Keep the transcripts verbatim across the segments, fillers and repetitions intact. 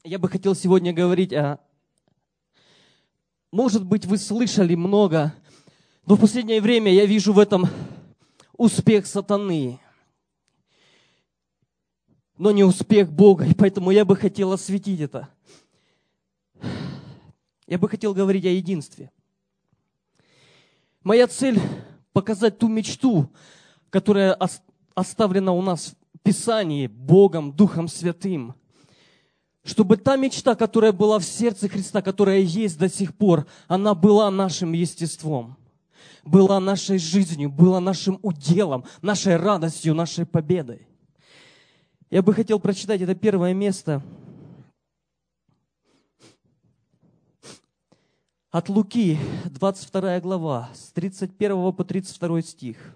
Я бы хотел сегодня говорить о... Может быть, вы слышали много, но в последнее время я вижу в этом успех сатаны, но не успех Бога, и поэтому я бы хотел осветить это. Я бы хотел говорить о единстве. Моя цель – показать ту мечту, которая оставлена у нас в Писании Богом, Духом Святым. Чтобы та мечта, которая была в сердце Христа, которая есть до сих пор, она была нашим естеством, была нашей жизнью, была нашим уделом, нашей радостью, нашей победой. Я бы хотел прочитать это первое место от Луки, двадцать вторая глава, с тридцать первого по тридцать второй стих.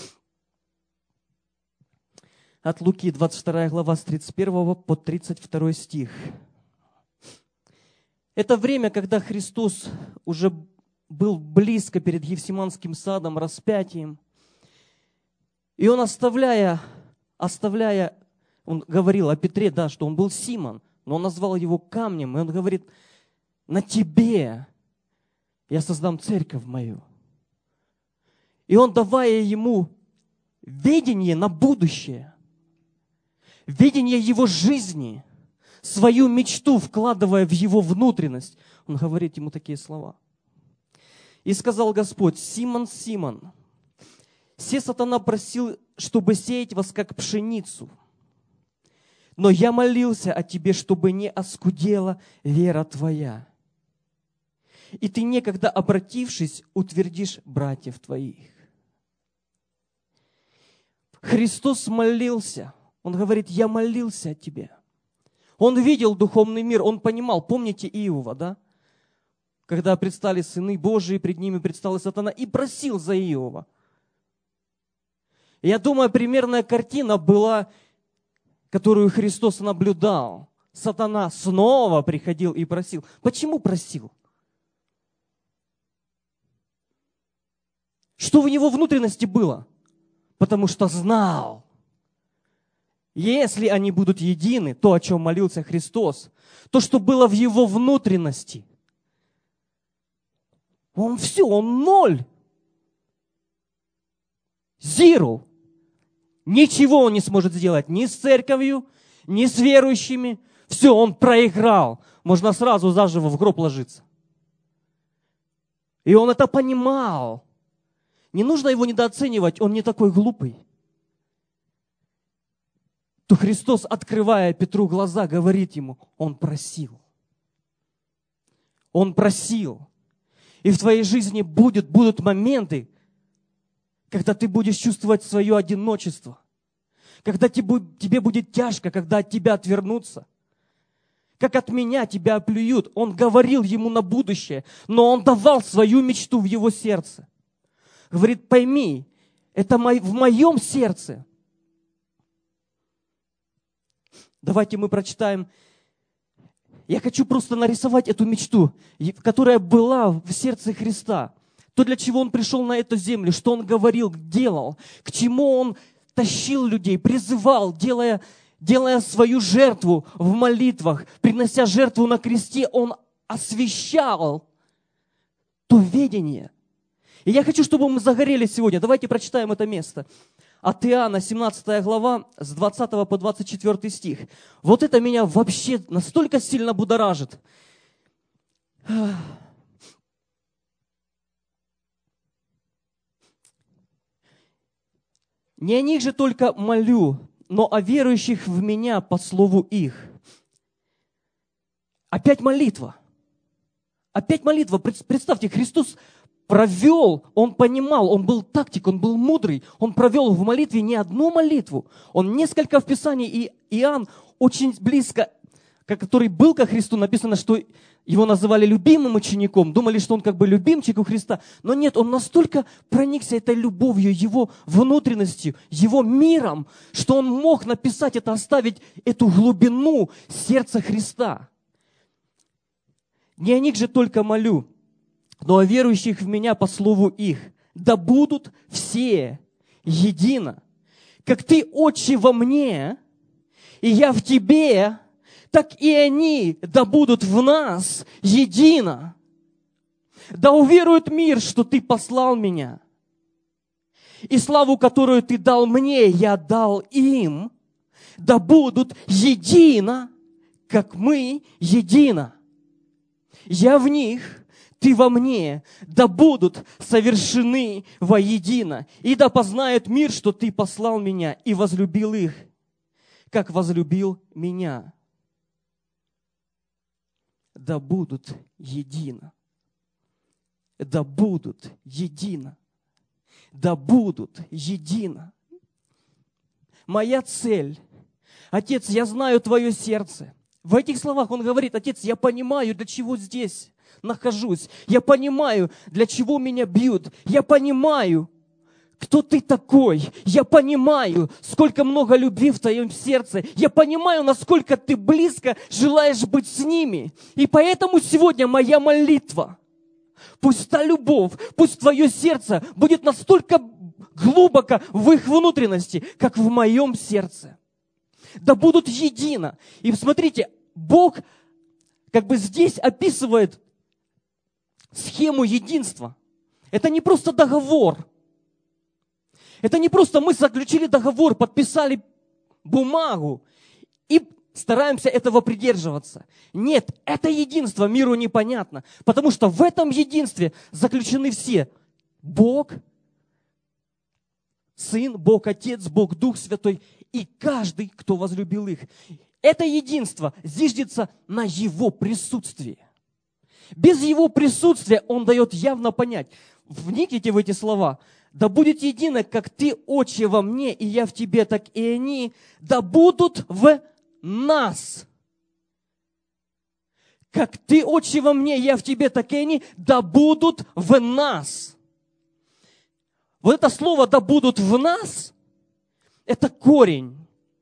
От Луки, двадцать вторая глава, с тридцать первого по тридцать второй стих. Это время, когда Христос уже был близко перед Гефсиманским садом, распятием. И Он, оставляя, оставляя, Он говорил о Петре, да, что он был Симон, но Он назвал его камнем, и Он говорит: на тебе я создам церковь мою. И Он, давая ему видение на будущее, видение его жизни, свою мечту вкладывая в его внутренность, он говорит ему такие слова. И сказал Господь: Симон, Симон, се сатана просил, чтобы сеять вас, как пшеницу. Но я молился о тебе, чтобы не оскудела вера твоя. И ты, некогда обратившись, утвердишь братьев твоих. Христос молился. Он говорит: я молился о тебе. Он видел духовный мир, он понимал. Помните Иова, да? Когда предстали сыны Божии, пред ними предстал и сатана, и просил за Иова. Я думаю, примерная картина была, которую Христос наблюдал. Сатана снова приходил и просил. Почему просил? Что в его внутренности было? Потому что знал. Если они будут едины, то, о чем молился Христос, то, что было в его внутренности, он все, он ноль. Зиру. Ничего он не сможет сделать ни с церковью, ни с верующими. Все, он проиграл. Можно сразу заживо в гроб ложиться. И он это понимал. Не нужно его недооценивать, он не такой глупый. То Христос, открывая Петру глаза, говорит ему: он просил. Он просил. И в твоей жизни будет, будут моменты, когда ты будешь чувствовать свое одиночество, когда тебе будет тяжко, когда от тебя отвернутся, как от меня тебя оплюют. Он говорил ему на будущее, но он давал свою мечту в его сердце. Говорит: пойми, это в моем сердце. Давайте мы прочитаем. Я хочу просто нарисовать эту мечту, которая была в сердце Христа. То, для чего Он пришел на эту землю, что Он говорил, делал, к чему Он тащил людей, призывал, делая, делая свою жертву в молитвах, принося жертву на кресте, Он освящал то видение. И я хочу, чтобы мы загорелись сегодня. Давайте прочитаем это место. От Иоанна, семнадцатая глава, с двадцатого по двадцать четвёртый стих. Вот это меня вообще настолько сильно будоражит. Не о них же только молю, но о верующих в меня по слову их. Опять молитва. Опять молитва. Представьте, Христос провел, Он понимал, Он был тактик, Он был мудрый. Он провел в молитве не одну молитву. Он несколько в Писании, и Иоанн очень близко, который был ко Христу, написано, что его называли любимым учеником, думали, что он как бы любимчик у Христа. Но нет, он настолько проникся этой любовью, его внутренностью, его миром, что он мог написать это, оставить эту глубину сердца Христа. Не о них же только молю, но о верующих в меня по слову их. Да будут все едино, как ты, Отче, во мне, и я в тебе, так и они да будут в нас едино. Да уверует мир, что Ты послал Меня. И славу, которую Ты дал Мне, я дал им, да будут едино, как мы едино. Я в них, Ты во мне, да будут совершены воедино. И да познает мир, что Ты послал Меня и возлюбил их, как возлюбил Меня. Да будут едино. Да будут едино. Да будут едино. Моя цель. Отец, я знаю Твое сердце. В этих словах он говорит: Отец, я понимаю, для чего здесь нахожусь. Я понимаю, для чего меня бьют. Я понимаю, кто Ты такой. Я понимаю, сколько много любви в Твоем сердце. Я понимаю, насколько Ты близко желаешь быть с ними. И поэтому сегодня моя молитва. Пусть та любовь, пусть Твое сердце будет настолько глубоко в их внутренности, как в моем сердце. Да будут едино. И смотрите, Бог как бы здесь описывает схему единства. Это не просто договор. Это не просто мы заключили договор, подписали бумагу и стараемся этого придерживаться. Нет, это единство миру непонятно, потому что в этом единстве заключены все. Бог, Сын, Бог Отец, Бог Дух Святой и каждый, кто возлюбил их. Это единство зиждется на Его присутствии. Без Его присутствия Он дает явно понять. Вникните в эти слова. Да будет едино, как Ты, Отче, во мне, и я в Тебе, так и они, да будут в нас. Как Ты, Отче, во мне, я в Тебе, так и они, да будут в нас. Вот это слово «да будут в нас» – это корень.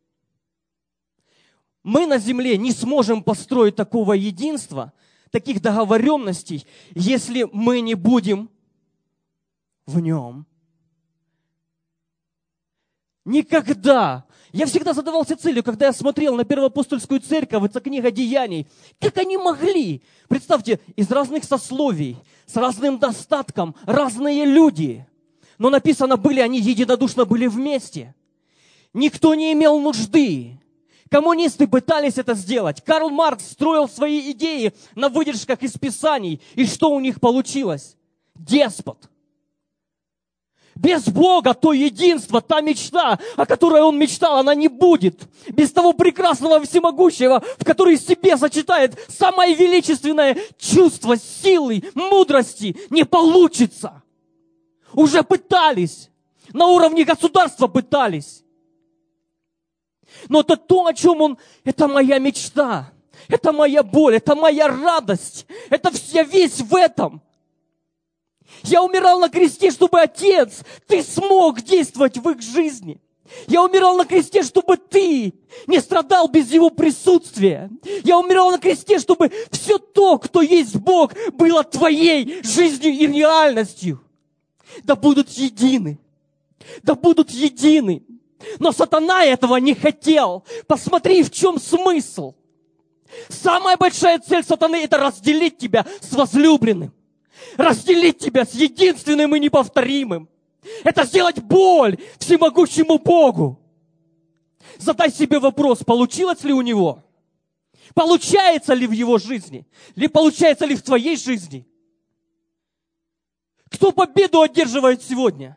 Мы на земле не сможем построить такого единства, таких договоренностей, если мы не будем в нем. Никогда. Я всегда задавался целью, когда я смотрел на Первоапостольскую церковь, это книга Деяний. Как они могли? Представьте, из разных сословий, с разным достатком, разные люди. Но написано, были они единодушно были вместе. Никто не имел нужды. Коммунисты пытались это сделать. Карл Маркс строил свои идеи на выдержках из Писаний. И что у них получилось? Деспот. Без Бога то единство, та мечта, о которой он мечтал, она не будет. Без того прекрасного всемогущего, в который в себе сочетает самое величественное чувство силы, мудрости, не получится. Уже пытались. На уровне государства пытались. Но это то, о чем он... Это моя мечта. Это моя боль. Это моя радость. Это я весь в этом. Я умирал на кресте, чтобы, Отец, Ты смог действовать в их жизни. Я умирал на кресте, чтобы Ты не страдал без Его присутствия. Я умирал на кресте, чтобы все то, кто есть Бог, было Твоей жизнью и реальностью. Да будут едины. Да будут едины. Но сатана этого не хотел. Посмотри, в чем смысл. Самая большая цель сатаны – это разделить тебя с возлюбленным. Разделить тебя с единственным и неповторимым. Это сделать боль всемогущему Богу. Задай себе вопрос, получилось ли у него? Получается ли в его жизни? Или получается ли в твоей жизни? Кто победу одерживает сегодня?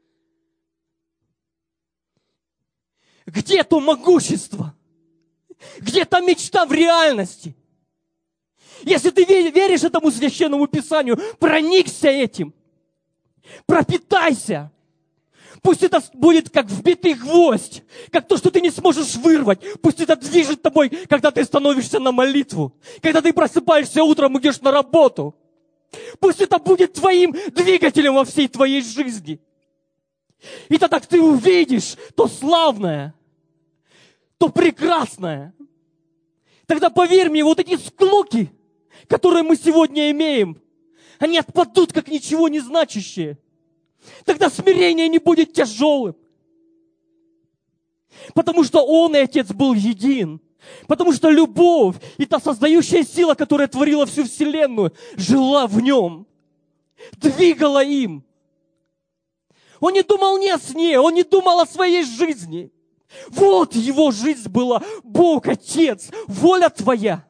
Где то могущество? Где та мечта в реальности? Если ты веришь этому священному писанию, проникся этим. Пропитайся. Пусть это будет как вбитый гвоздь, как то, что ты не сможешь вырвать. Пусть это движет тобой, когда ты становишься на молитву, когда ты просыпаешься утром и идешь на работу. Пусть это будет твоим двигателем во всей твоей жизни. И тогда ты увидишь то славное, то прекрасное. Тогда поверь мне, вот эти склоки, которые мы сегодня имеем, они отпадут, как ничего не значащие. Тогда смирение не будет тяжелым. Потому что Он и Отец был един. Потому что любовь и та создающая сила, которая творила всю вселенную, жила в нем, двигала им. Он не думал не о сне, он не думал о своей жизни. Вот его жизнь была. Бог, Отец, воля Твоя.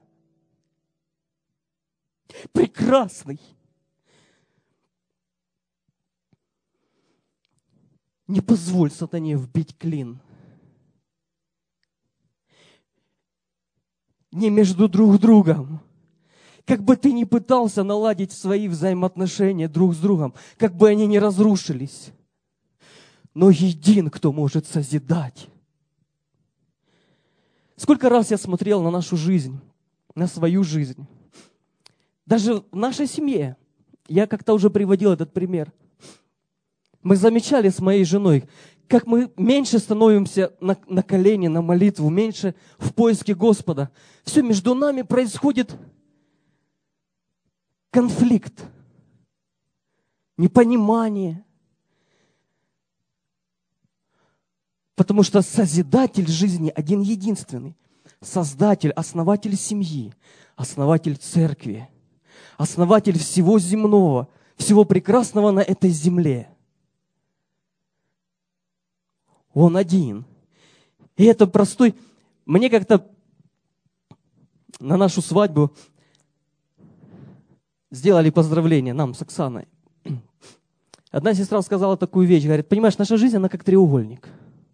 Прекрасный. Не позволь сатане вбить клин. Не между друг другом. Как бы ты ни пытался наладить свои взаимоотношения друг с другом, как бы они ни разрушились, но един, кто может созидать. Сколько раз я смотрел на нашу жизнь, на свою жизнь. Даже в нашей семье, я как-то уже приводил этот пример. Мы замечали с моей женой, как мы меньше становимся на, на колени, на молитву, меньше в поиске Господа. Все между нами происходит конфликт, непонимание. Потому что Созидатель жизни один единственный. Создатель, основатель семьи, основатель церкви, основатель всего земного, всего прекрасного на этой земле. Он один. И это простой... Мне как-то на нашу свадьбу сделали поздравление нам с Оксаной. Одна сестра сказала такую вещь, говорит, понимаешь, наша жизнь, она как треугольник.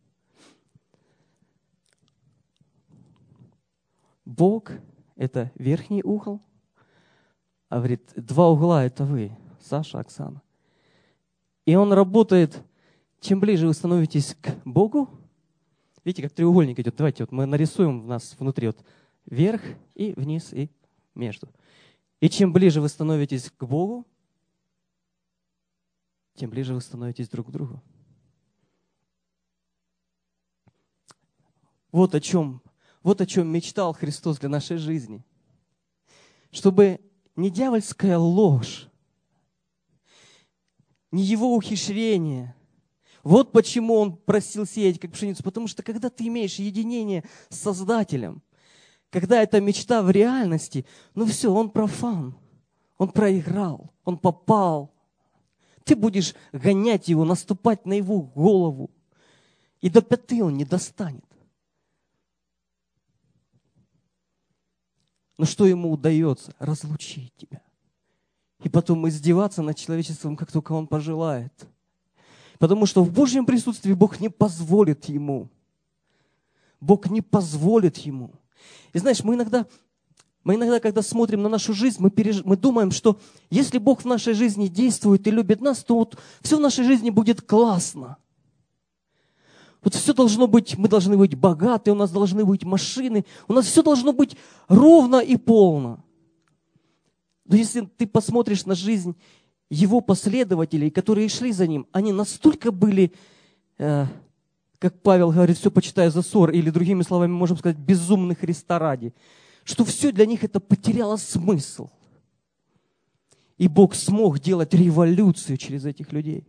Бог – это верхний угол, а говорит, два угла – это вы, Саша, Оксана. И он работает, чем ближе вы становитесь к Богу, видите, как треугольник идет, давайте вот мы нарисуем в нас внутри вот вверх и вниз и между. И чем ближе вы становитесь к Богу, тем ближе вы становитесь друг к другу. Вот о чем, вот о чем мечтал Христос для нашей жизни. Чтобы не дьявольская ложь, не его ухищрение. Вот почему он просил сеять как пшеницу. Потому что когда ты имеешь единение с Создателем, когда эта мечта в реальности, ну все, он профан, он проиграл, он попал. Ты будешь гонять его, наступать на его голову. И до пяты он не достанет. Но что ему удается? Разлучить тебя. И потом издеваться над человечеством, как только он пожелает. Потому что в Божьем присутствии Бог не позволит ему. Бог не позволит ему. И знаешь, мы иногда, мы иногда когда смотрим на нашу жизнь, мы, переж... мы думаем, что если Бог в нашей жизни действует и любит нас, то вот все в нашей жизни будет классно. Вот все должно быть, мы должны быть богаты, у нас должны быть машины, у нас все должно быть ровно и полно. Но если ты посмотришь на жизнь его последователей, которые шли за ним, они настолько были, э, как Павел говорит, все почитая за ссор, или другими словами можем сказать, безумны Христа ради, что все для них это потеряло смысл. И Бог смог делать революцию через этих людей.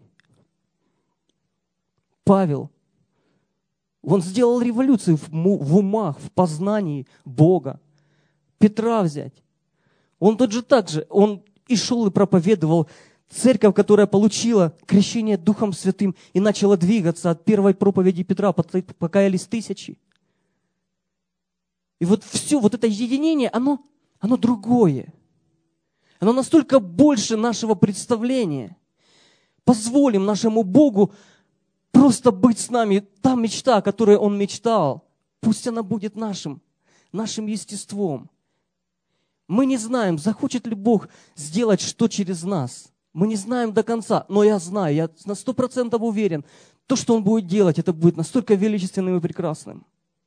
Павел, он сделал революцию в, в умах, в познании Бога. Петра взять. Он тот же так же, он и шел и проповедовал. Церковь, которая получила крещение Духом Святым и начала двигаться от первой проповеди Петра, покаялись тысячи. И вот все, вот это единение, оно, оно другое. Оно настолько больше нашего представления. Позволим нашему Богу просто быть с нами. Та мечта, о которой Он мечтал, пусть она будет нашим, нашим естеством. Мы не знаем, захочет ли Бог сделать что через нас. Мы не знаем до конца, но я знаю, я на сто процентов уверен, то, что Он будет делать, это будет настолько величественным и прекрасным.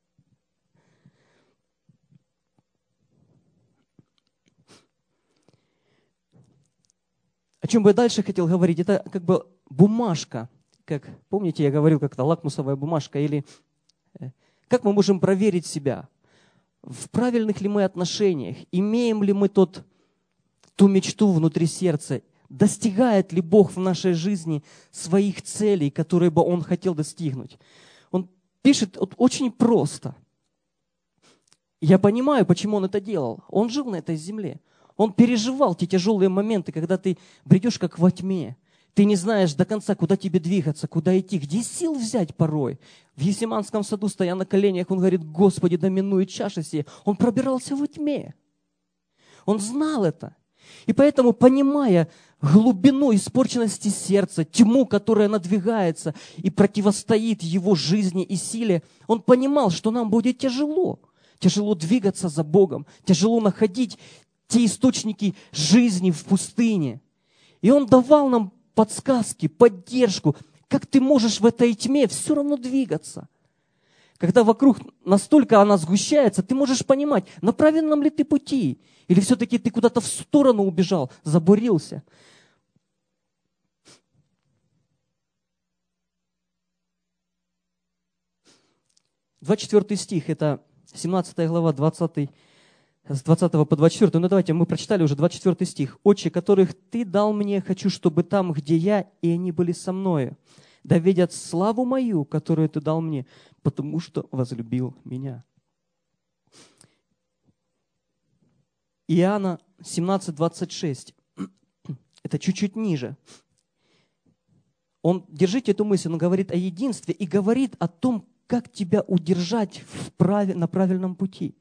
О чем бы я дальше хотел говорить, это как бы бумажка. Как, помните, я говорил как-то, лакмусовая бумажка, или как мы можем проверить себя? В правильных ли мы отношениях? Имеем ли мы тот, ту мечту внутри сердца? Достигает ли Бог в нашей жизни своих целей, которые бы Он хотел достигнуть? Он пишет вот, очень просто. Я понимаю, почему Он это делал. Он жил на этой земле. Он переживал те тяжелые моменты, когда ты бредешь как во тьме. Ты не знаешь до конца, куда тебе двигаться, куда идти, где сил взять порой. В Гефсиманском саду, стоя на коленях, он говорит: Господи, да минует чаша сия. Он пробирался во тьме. Он знал это. И поэтому, понимая глубину испорченности сердца, тьму, которая надвигается и противостоит его жизни и силе, он понимал, что нам будет тяжело. Тяжело двигаться за Богом, тяжело находить те источники жизни в пустыне. И он давал нам подсказки, поддержку, как ты можешь в этой тьме все равно двигаться. Когда вокруг настолько она сгущается, ты можешь понимать, на правильном ли ты пути, или все-таки ты куда-то в сторону убежал, забурился. двадцать четвёртый стих, это семнадцатая глава, двадцатый, с двадцатого по двадцать четвёртый. Ну давайте, мы прочитали уже двадцать четвёртый стих. «Отче, которых Ты дал мне, хочу, чтобы там, где я, и они были со мною, да видят славу мою, которую Ты дал мне, потому что возлюбил меня». Иоанна семнадцать, двадцать шесть. Это чуть-чуть ниже. Он, держите эту мысль, он говорит о единстве и говорит о том, как тебя удержать в праве, на правильном пути.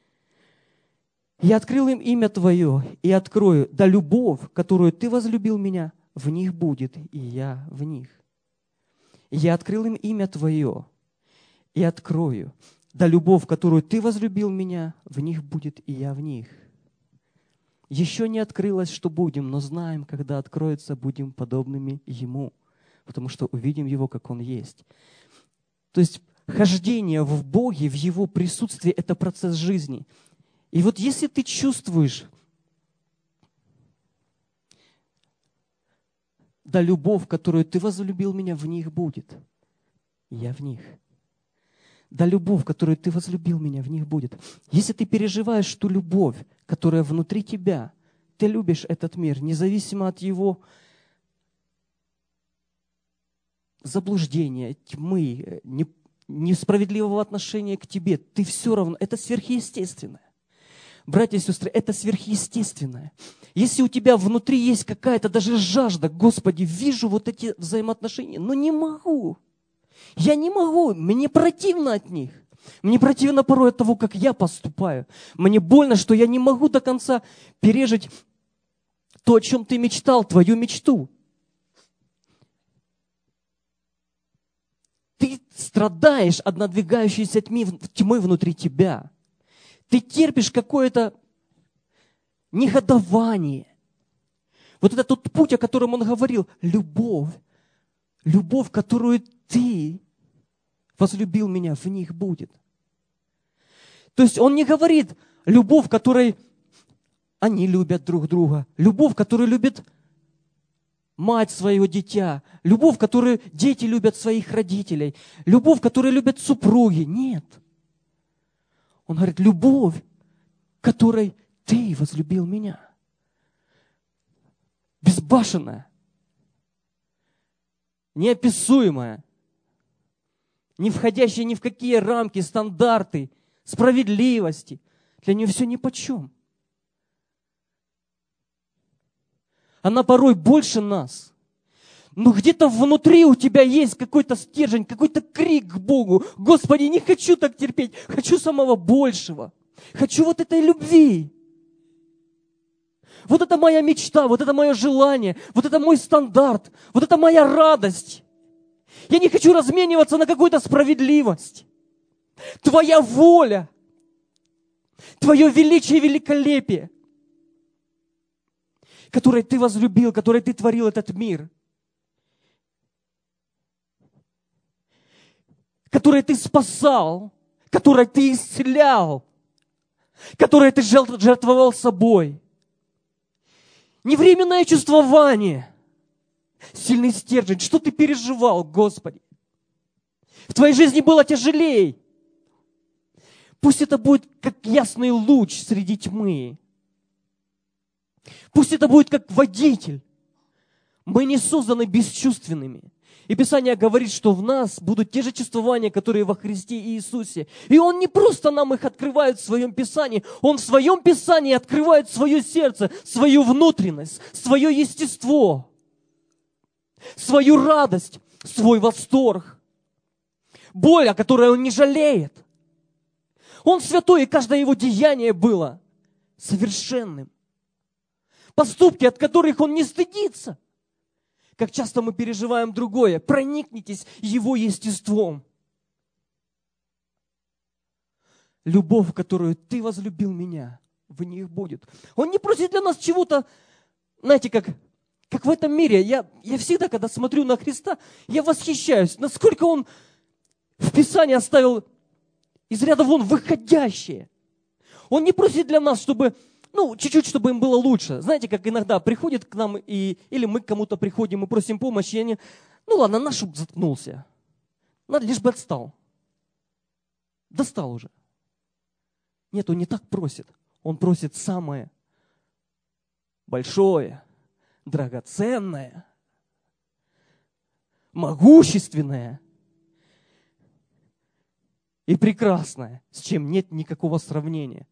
«Я открыл им имя Твое и открою, да любовь, которую Ты возлюбил меня, в них будет, и я в них. Я открыл им имя Твое и открою, да любовь, которую Ты возлюбил меня, в них будет, и я в них. Еще не открылось, что будем, но знаем, когда откроется, будем подобными Ему, потому что увидим Его, как Он есть». То есть хождение в Боге, в Его присутствии – это процесс жизни. И вот если ты чувствуешь, да любовь, которую Ты возлюбил меня, в них будет, и я в них. Да любовь, которую Ты возлюбил меня, в них будет. Если ты переживаешь ту любовь, которая внутри тебя, ты любишь этот мир, независимо от его заблуждения, тьмы, несправедливого отношения к тебе, ты все равно, это сверхъестественное. Братья и сестры, это сверхъестественное. Если у тебя внутри есть какая-то даже жажда, Господи, вижу вот эти взаимоотношения, но не могу. Я не могу, мне противно от них. Мне противно порой от того, как я поступаю. Мне больно, что я не могу до конца пережить то, о чем ты мечтал, твою мечту. Ты страдаешь от надвигающейся тьмы внутри тебя. Ты терпишь какое-то негодование. Вот это тот путь, о котором он говорил. Любовь. Любовь, которую Ты возлюбил меня, в них будет. То есть он не говорит любовь, которой они любят друг друга. Любовь, которую любит мать своего дитя. Любовь, которую дети любят своих родителей. Любовь, которую любят супруги. Нет. Он говорит, любовь, которой Ты возлюбил меня. Безбашенная. Неописуемая. Не входящая ни в какие рамки, стандарты, справедливости. Для нее все нипочем. Она порой больше нас. Но где-то внутри у тебя есть какой-то стержень, какой-то крик к Богу. Господи, не хочу так терпеть, хочу самого большего. Хочу вот этой любви. Вот это моя мечта, вот это мое желание, вот это мой стандарт, вот это моя радость. Я не хочу размениваться на какую-то справедливость. Твоя воля, Твое величие и великолепие, которое Ты возлюбил, которое Ты творил этот мир, которое Ты спасал, которое Ты исцелял, которое Ты жертвовал собой. Не временное чувствование, сильный стержень. Что ты переживал, Господи? В твоей жизни было тяжелее. Пусть это будет как ясный луч среди тьмы. Пусть это будет как водитель. Мы не созданы бесчувственными. И Писание говорит, что в нас будут те же чувствования, которые во Христе Иисусе. И Он не просто нам их открывает в Своем Писании, Он в Своем Писании открывает свое сердце, свою внутренность, свое естество, свою радость, свой восторг. Боль, о которой Он не жалеет. Он святой, и каждое Его деяние было совершенным. Поступки, от которых Он не стыдится. Как часто мы переживаем другое. Проникнитесь Его естеством. Любовь, которую Ты возлюбил меня, в них будет. Он не просит для нас чего-то, знаете, как, как в этом мире. Я, я всегда, когда смотрю на Христа, я восхищаюсь, насколько Он в Писании оставил из ряда вон выходящее. Он не просит для нас, чтобы... Ну, чуть-чуть, чтобы им было лучше. Знаете, как иногда приходит к нам, и, или мы к кому-то приходим и просим помощи, и они, ну ладно, наш шуб заткнулся. Надо лишь бы отстал. Достал уже. Нет, он не так просит. Он просит самое большое, драгоценное, могущественное и прекрасное, с чем нет никакого сравнения.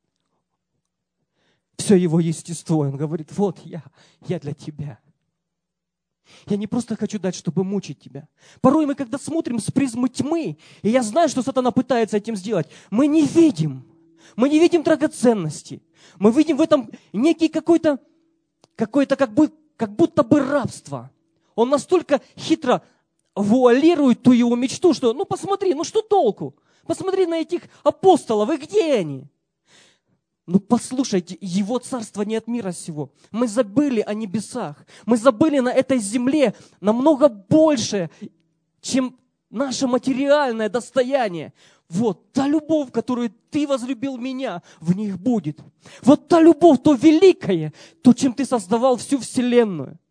Все его естество. Он говорит, вот я, я для тебя. Я не просто хочу дать, чтобы мучить тебя. Порой мы, когда смотрим с призмы тьмы, и я знаю, что сатана пытается этим сделать, мы не видим. Мы не видим драгоценности. Мы видим в этом некий какой-то, какой-то как, бы, как будто бы рабство. Он настолько хитро вуалирует ту его мечту, что, ну посмотри, ну что толку? Посмотри на этих апостолов, и где они? Ну послушайте, Его царство не от мира сего. Мы забыли о небесах. Мы забыли на этой земле намного больше, чем наше материальное достояние. Вот та любовь, которую Ты возлюбил меня, в них будет. Вот та любовь, то великое, то, чем Ты создавал всю вселенную.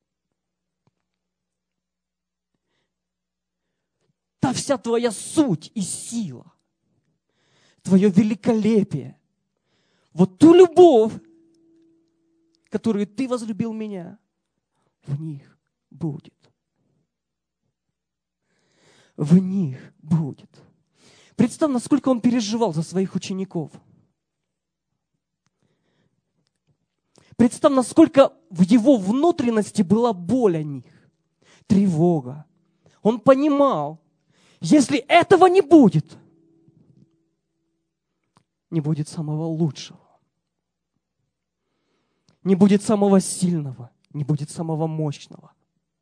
Та вся Твоя суть и сила, Твое великолепие. Вот ту любовь, которую Ты возлюбил меня, в них будет. В них будет. Представь, насколько он переживал за своих учеников. Представь, насколько в его внутренности была боль о них, тревога. Он понимал, если этого не будет, не будет самого лучшего. Не будет самого сильного. Не будет самого мощного.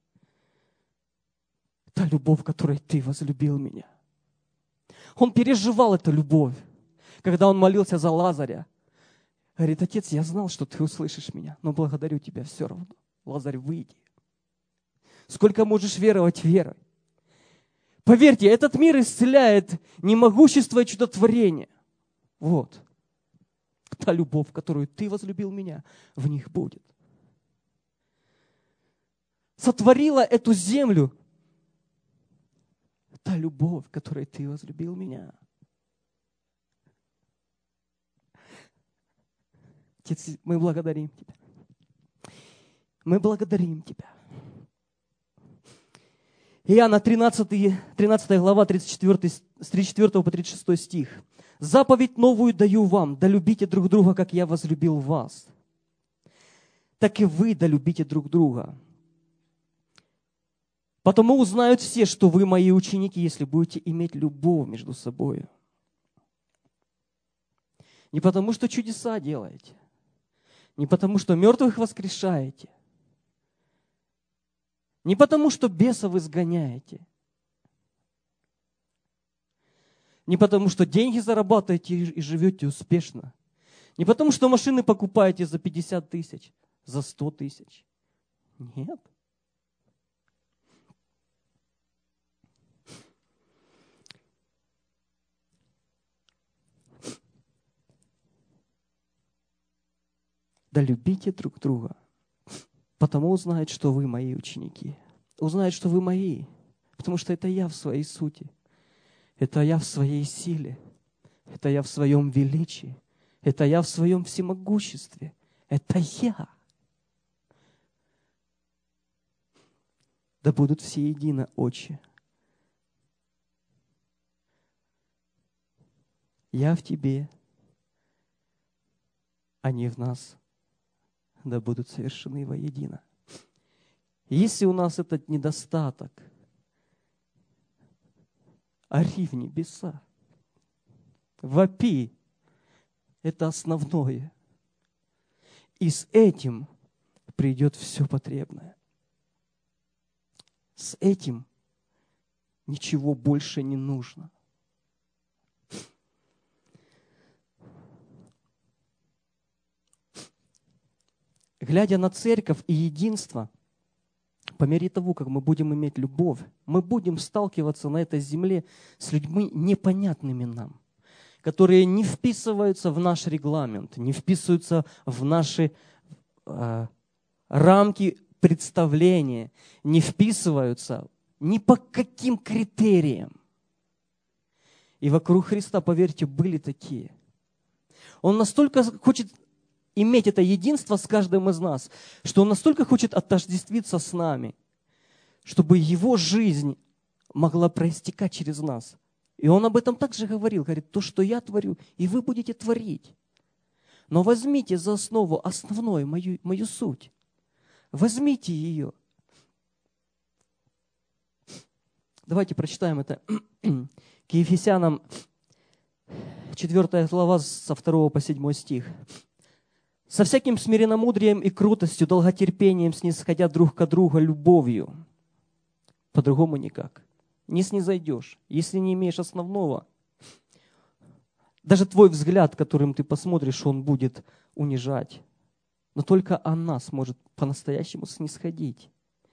Та любовь, которой Ты возлюбил меня. Он переживал эту любовь, когда он молился за Лазаря. Говорит, Отец, я знал, что Ты услышишь меня, но благодарю Тебя все равно. Лазарь, выйди. Сколько можешь веровать верой? Поверьте, этот мир исцеляет не могущество и чудотворение. Вот. Та любовь, которую Ты возлюбил меня, в них будет. Сотворила эту землю та любовь, которой Ты возлюбил меня. Отец, мы благодарим Тебя. Мы благодарим Тебя. Иоанна тринадцатая, тринадцатая глава, тридцать четвёртый, с тридцать четвёртого по тридцать шестой стих. «Заповедь новую даю вам, да любите друг друга, как я возлюбил вас. Так и вы да любите друг друга. Потому узнают все, что вы мои ученики, если будете иметь любовь между собой. Не потому, что чудеса делаете, не потому, что мертвых воскрешаете, не потому, что бесов изгоняете, не потому, что деньги зарабатываете и живете успешно, не потому, что машины покупаете за пятьдесят тысяч, за сто тысяч. Нет. Да любите друг друга, потому узнают, что вы мои ученики. Узнают, что вы мои, потому что это я в своей сути. Это я в своей силе. Это я в своем величии. Это я в своем всемогуществе. Это я. да будут все едино, Отче. Я в Тебе, они в нас, да будут совершены воедино. Если у нас этот недостаток, ори в небеса, вопи, это основное. И с этим придет все потребное. С этим ничего больше не нужно. Глядя на церковь и единство, по мере того, как мы будем иметь любовь, мы будем сталкиваться на этой земле с людьми непонятными нам, которые не вписываются в наш регламент, не вписываются в наши э, рамки представления, не вписываются ни по каким критериям. И вокруг Христа, поверьте, были такие. Он настолько хочет иметь это единство с каждым из нас, что Он настолько хочет отождествиться с нами, чтобы Его жизнь могла проистекать через нас. И Он об этом также говорил, говорит, то, что я творю, и вы будете творить. Но возьмите за основу основное, мою, мою суть. Возьмите ее. Давайте прочитаем это к Ефесянам, четвёртая глава, со второго по седьмой стих. «Со всяким смиренномудрием и крутостью, долготерпением, снисходя друг к другу любовью». По-другому никак. Не снизойдешь, если не имеешь основного. Даже твой взгляд, которым ты посмотришь, он будет унижать. Но только она сможет по-настоящему снисходить.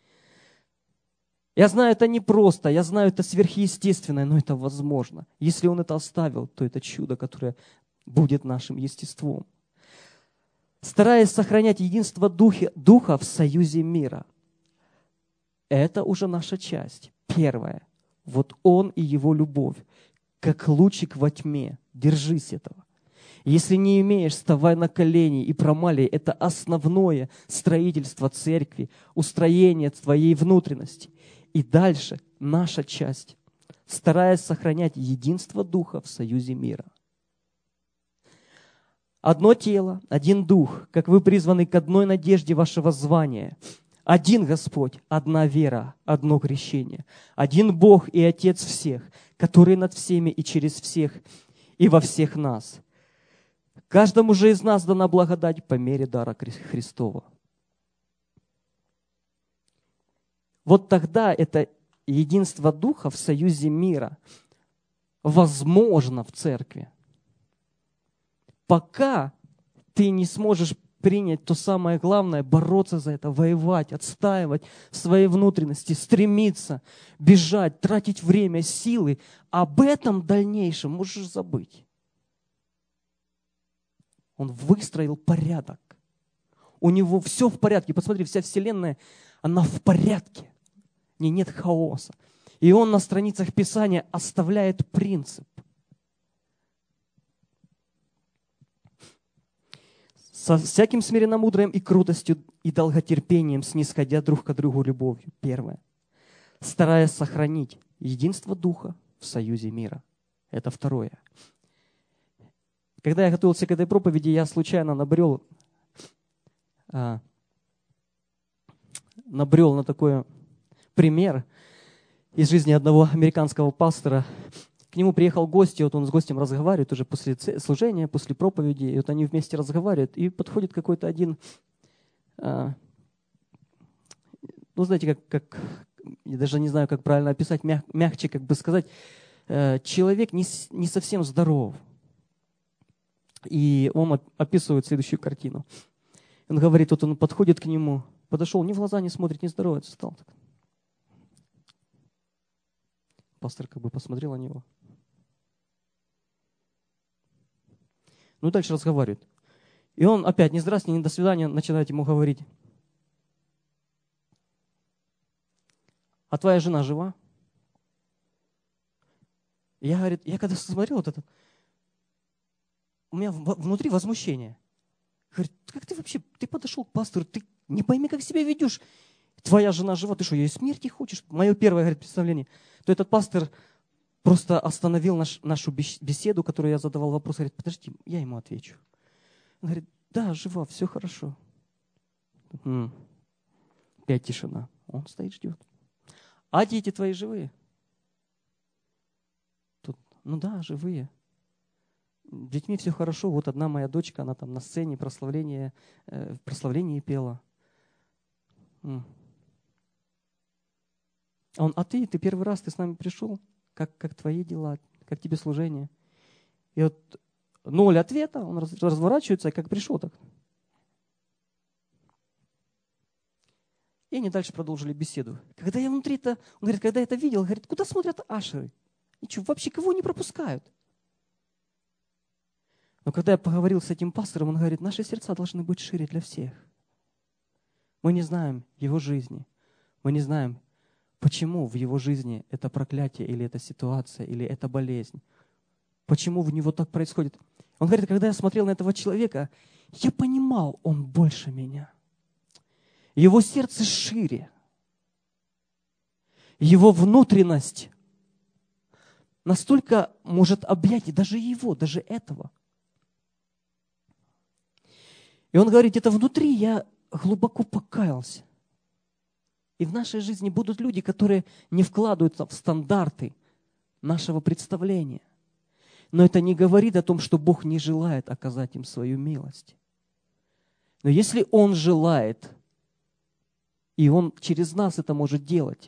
Я знаю, это непросто, я знаю, это сверхъестественное, но это возможно. Если Он это оставил, то это чудо, которое будет нашим естеством. Стараясь сохранять единство Духа, Духа в союзе мира. Это уже наша часть. Первая. Вот Он и Его любовь, как лучик во тьме. Держись этого. Если не имеешь, вставай на колени и промаливай. Это основное строительство церкви, устроение твоей внутренности. И дальше наша часть, стараясь сохранять единство Духа в союзе мира. Одно тело, один Дух, как вы призваны к одной надежде вашего звания. Один Господь, одна вера, одно крещение. Один Бог и Отец всех, который над всеми и через всех, и во всех нас. Каждому же из нас дана благодать по мере дара Христова. Вот тогда это единство Духа в союзе мира возможно в церкви. Пока ты не сможешь принять то самое главное, бороться за это, воевать, отстаивать в своей внутренности, стремиться, бежать, тратить время, силы, об этом дальнейшем можешь забыть. Он выстроил порядок. У него все в порядке. Посмотри, вся Вселенная, она в порядке. В ней нет хаоса. И он на страницах Писания оставляет принцип. Со всяким смиренномудрием и крутостью и долготерпением, снисходя друг к другу любовью. Первое. Стараясь сохранить единство Духа в союзе мира. Это второе. Когда я готовился к этой проповеди, я случайно набрел, а, набрел на такой пример из жизни одного американского пастора. К нему приехал гость, и вот он с гостем разговаривает уже после служения, после проповеди, и вот они вместе разговаривают, и подходит какой-то один, а, ну, знаете, как, как, я даже не знаю, как правильно описать, мяг, мягче, как бы сказать, э, человек не, не совсем здоров. И он описывает следующую картину. Он говорит, вот он подходит к нему, подошел, ни в глаза не смотрит, не здоровается, стал так. Пастор как бы посмотрел на него. Ну, дальше разговаривает. И он опять, не здрасте, не до свидания, начинает ему говорить. А твоя жена жива? Я, говорит, я когда смотрел вот это, у меня внутри возмущение. Говорит, как ты вообще, ты подошел к пастору, ты не пойми, как себя ведешь. твоя жена жива, ты что, ее смерти хочешь? Мое первое, говорит, представление. То этот пастор просто остановил наш, нашу беседу, которую я задавал вопрос, говорит, подожди, я ему отвечу. Он говорит, да, жива, все хорошо. М-м. Опять тишина. Он стоит, ждет. А дети твои живые? Тут, ну да, живые. С детьми все хорошо. Вот одна моя дочка, она там на сцене прославление, э, в прославлении пела. М. Он, а ты, ты первый раз, ты с нами пришел? Как, как твои дела? Как тебе служение? И вот ноль ответа, он раз, разворачивается, и как пришел, так. И они дальше продолжили беседу. Когда я внутри-то, он говорит, когда я это видел, говорит, куда смотрят ашеры? Ничего, вообще кого не пропускают? Но когда я поговорил с этим пастором, он говорит, наши сердца должны быть шире для всех. Мы не знаем его жизни. Мы не знаем, почему в его жизни это проклятие, или это ситуация, или это болезнь. Почему в него так происходит. Он говорит, когда я смотрел на этого человека, я понимал, он больше меня. Его сердце шире. Его внутренность настолько может объять и даже его, даже этого. И он говорит, это внутри я глубоко покаялся. И в нашей жизни будут люди, которые не вкладываются в стандарты нашего представления. Но это не говорит о том, что Бог не желает оказать им свою милость. Но если Он желает, и Он через нас это может делать,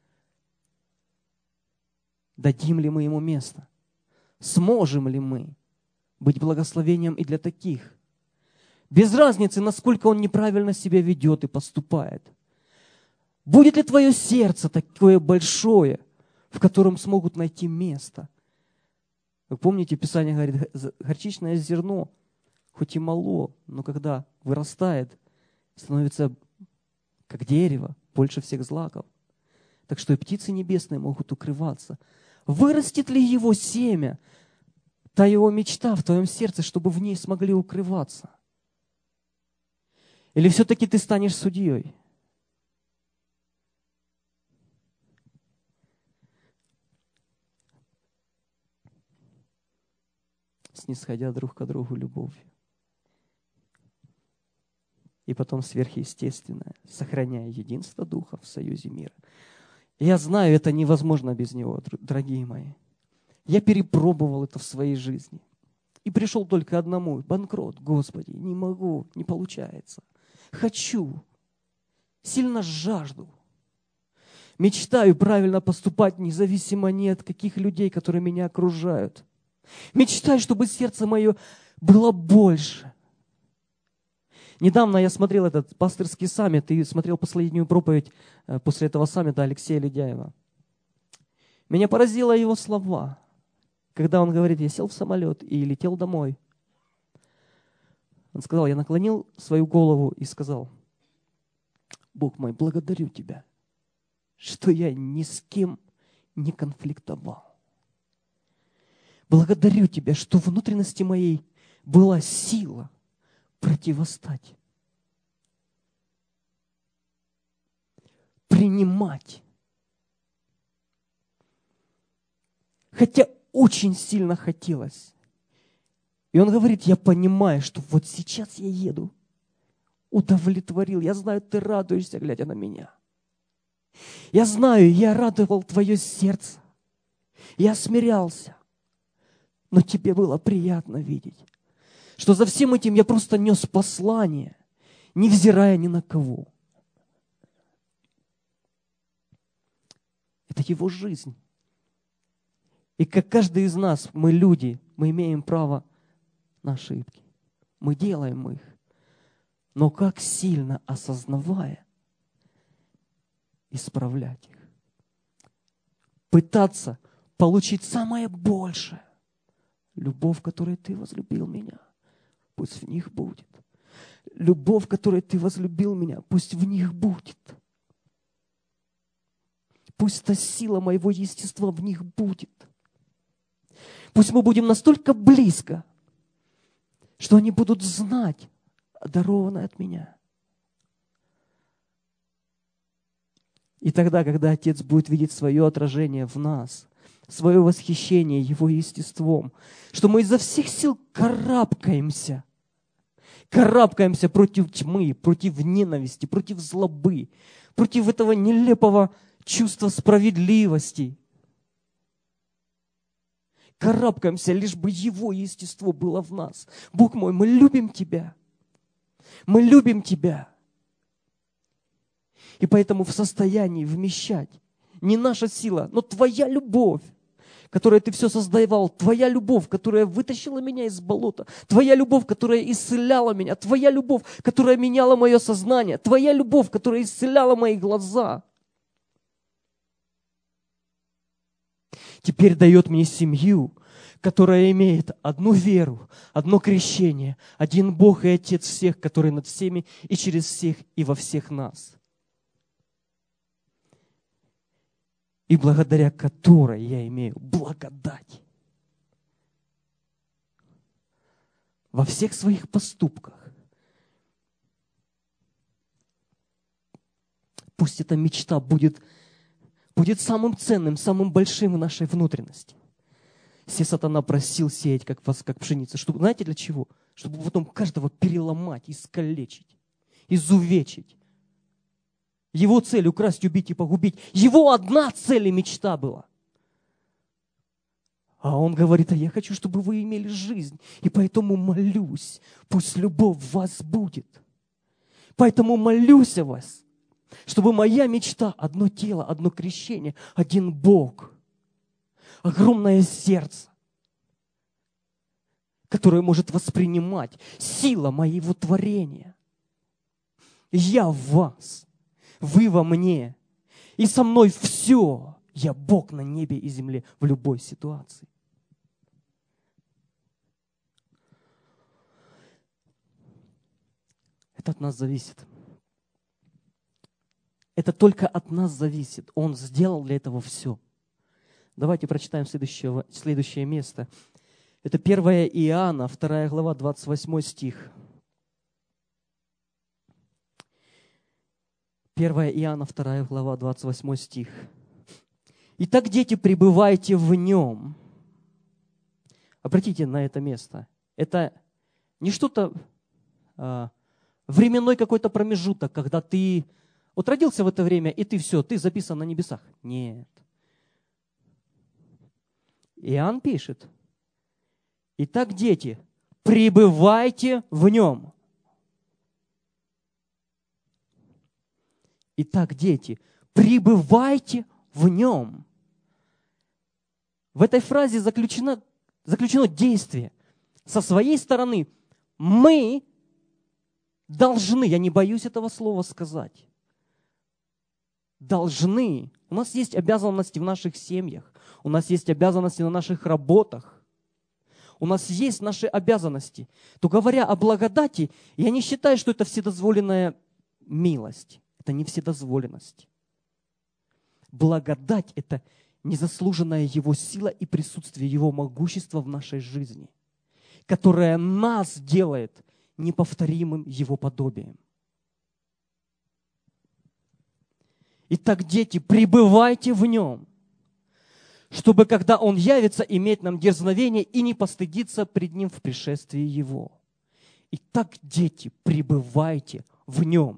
дадим ли мы Ему место? Сможем ли мы быть благословением и для таких? Без разницы, насколько он неправильно себя ведет и поступает. Будет ли твое сердце такое большое, в котором смогут найти место? Вы помните, Писание говорит, горчичное зерно, хоть и мало, но когда вырастает, становится как дерево, больше всех злаков. Так что и птицы небесные могут укрываться. Вырастет ли его семя, та его мечта в твоем сердце, чтобы в ней смогли укрываться? Или все-таки ты станешь судьей? Снисходя друг к другу любовью. И потом сверхъестественное, сохраняя единство Духа в союзе мира. Я знаю, это невозможно без Него, дорогие мои. Я перепробовал это в своей жизни. И пришел только к одному. Банкрот. Господи, не могу, не получается. Хочу. Сильно жажду. Мечтаю правильно поступать, независимо ни от каких людей, которые меня окружают. Мечтаю, чтобы сердце мое было больше. Недавно я смотрел этот пастырский саммит и смотрел последнюю проповедь после этого саммита Алексея Ледяева. Меня поразило его слова, когда он говорит, я сел в самолет и летел домой. Он сказал, я наклонил свою голову и сказал, Бог мой, благодарю Тебя, что я ни с кем не конфликтовал. Благодарю Тебя, что в внутренности моей была сила противостать, принимать. Хотя очень сильно хотелось. И он говорит, я понимаю, что вот сейчас я еду, удовлетворил. Я знаю, ты радуешься, глядя на меня. Я знаю, я радовал твое сердце. Я смирялся. Но тебе было приятно видеть, что за всем этим я просто нес послание, невзирая ни на кого. Это его жизнь. И как каждый из нас, мы люди, мы имеем право на ошибки. Мы делаем их. Но как сильно осознавая, исправлять их. Пытаться получить самое большее. Любовь, которой ты возлюбил меня, пусть в них будет. Любовь, которой ты возлюбил меня, пусть в них будет. Пусть та сила моего естества в них будет. Пусть мы будем настолько близко, что они будут знать, дарованное от меня. И тогда, когда Отец будет видеть свое отражение в нас, свое восхищение Его естеством, что мы изо всех сил карабкаемся, карабкаемся против тьмы, против ненависти, против злобы, против этого нелепого чувства справедливости. Карабкаемся, лишь бы Его естество было в нас. Бог мой, мы любим Тебя. Мы любим Тебя. И поэтому в состоянии вмещать не наша сила, но Твоя любовь, которой Ты все создавал, Твоя любовь, которая вытащила меня из болота, Твоя любовь, которая исцеляла меня, Твоя любовь, которая меняла мое сознание, Твоя любовь, которая исцеляла мои глаза. Теперь дает мне семью, которая имеет одну веру, одно крещение, один Бог и Отец всех, который над всеми и через всех и во всех нас. И благодаря которой я имею благодать во всех своих поступках. Пусть эта мечта будет, будет самым ценным, самым большим в нашей внутренности. Все сатана просил сеять, как, вас, как пшеницу. Чтобы, знаете для чего? Чтобы потом каждого переломать, искалечить, изувечить. Его цель — украсть, убить и погубить. Его одна цель и мечта была. А он говорит: а я хочу, чтобы вы имели жизнь. И поэтому молюсь, пусть любовь в вас будет. Поэтому молюсь о вас, чтобы моя мечта — одно тело, одно крещение, один Бог, огромное сердце, которое может воспринимать сила моего творения. Я в вас. Вы во мне, и со мной все. Я Бог на небе и земле в любой ситуации. Это от нас зависит. Это только от нас зависит. Он сделал для этого все. Давайте прочитаем следующее, следующее место. Это первое Иоанна, вторая глава, двадцать восьмой стих. первое Иоанна, вторая глава, двадцать восьмой стих. «Итак, дети, пребывайте в Нем». Обратите на это место. Это не что-то, а, временной какой-то промежуток, когда ты вот родился в это время, и ты все, ты записан на небесах. Нет. Иоанн пишет: «Итак, дети, пребывайте в Нем». Итак, дети, пребывайте в Нем. В этой фразе заключено, заключено действие. Со своей стороны мы должны, я не боюсь этого слова сказать, должны, у нас есть обязанности в наших семьях, у нас есть обязанности на наших работах, у нас есть наши обязанности. То говоря о благодати, я не считаю, что это вседозволенная милость. Это не вседозволенность. Благодать – это незаслуженная Его сила и присутствие Его могущества в нашей жизни, которое нас делает неповторимым Его подобием. Итак, дети, пребывайте в Нем, чтобы, когда Он явится, иметь нам дерзновение и не постыдиться пред Ним в пришествии Его. Итак, дети, пребывайте в Нем.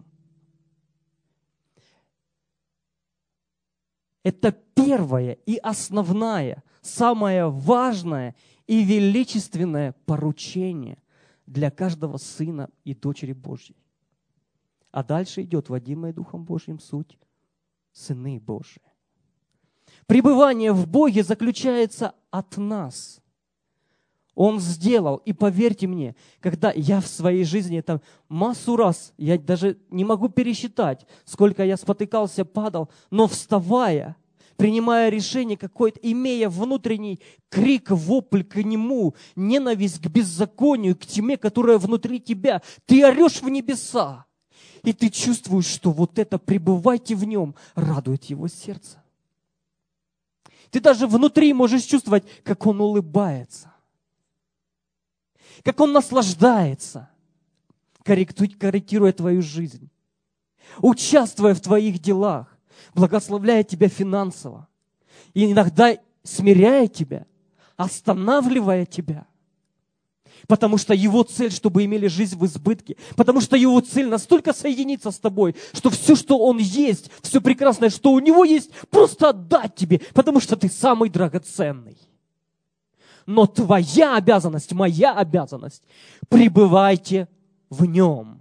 Это первое и основное, самое важное и величественное поручение для каждого сына и дочери Божьей. А дальше идет: водимая Духом Божьим суть сыны Божии. Пребывание в Боге заключается от нас. Он сделал, и поверьте мне, когда я в своей жизни, там массу раз, я даже не могу пересчитать, сколько я спотыкался, падал, но вставая, принимая решение какое-то, имея внутренний крик, вопль к Нему, ненависть к беззаконию, к тьме, которая внутри тебя, ты орешь в небеса, и ты чувствуешь, что вот это «пребывайте в Нем» радует Его сердце. Ты даже внутри можешь чувствовать, как Он улыбается, как Он наслаждается, корректируя твою жизнь, участвуя в твоих делах, благословляет тебя финансово, и иногда смиряет тебя, останавливая тебя. Потому что Его цель, чтобы имели жизнь в избытке. Потому что Его цель настолько соединиться с тобой, что все, что Он есть, все прекрасное, что у Него есть, просто отдать тебе, потому что ты самый драгоценный. Но твоя обязанность, моя обязанность, пребывайте в Нем.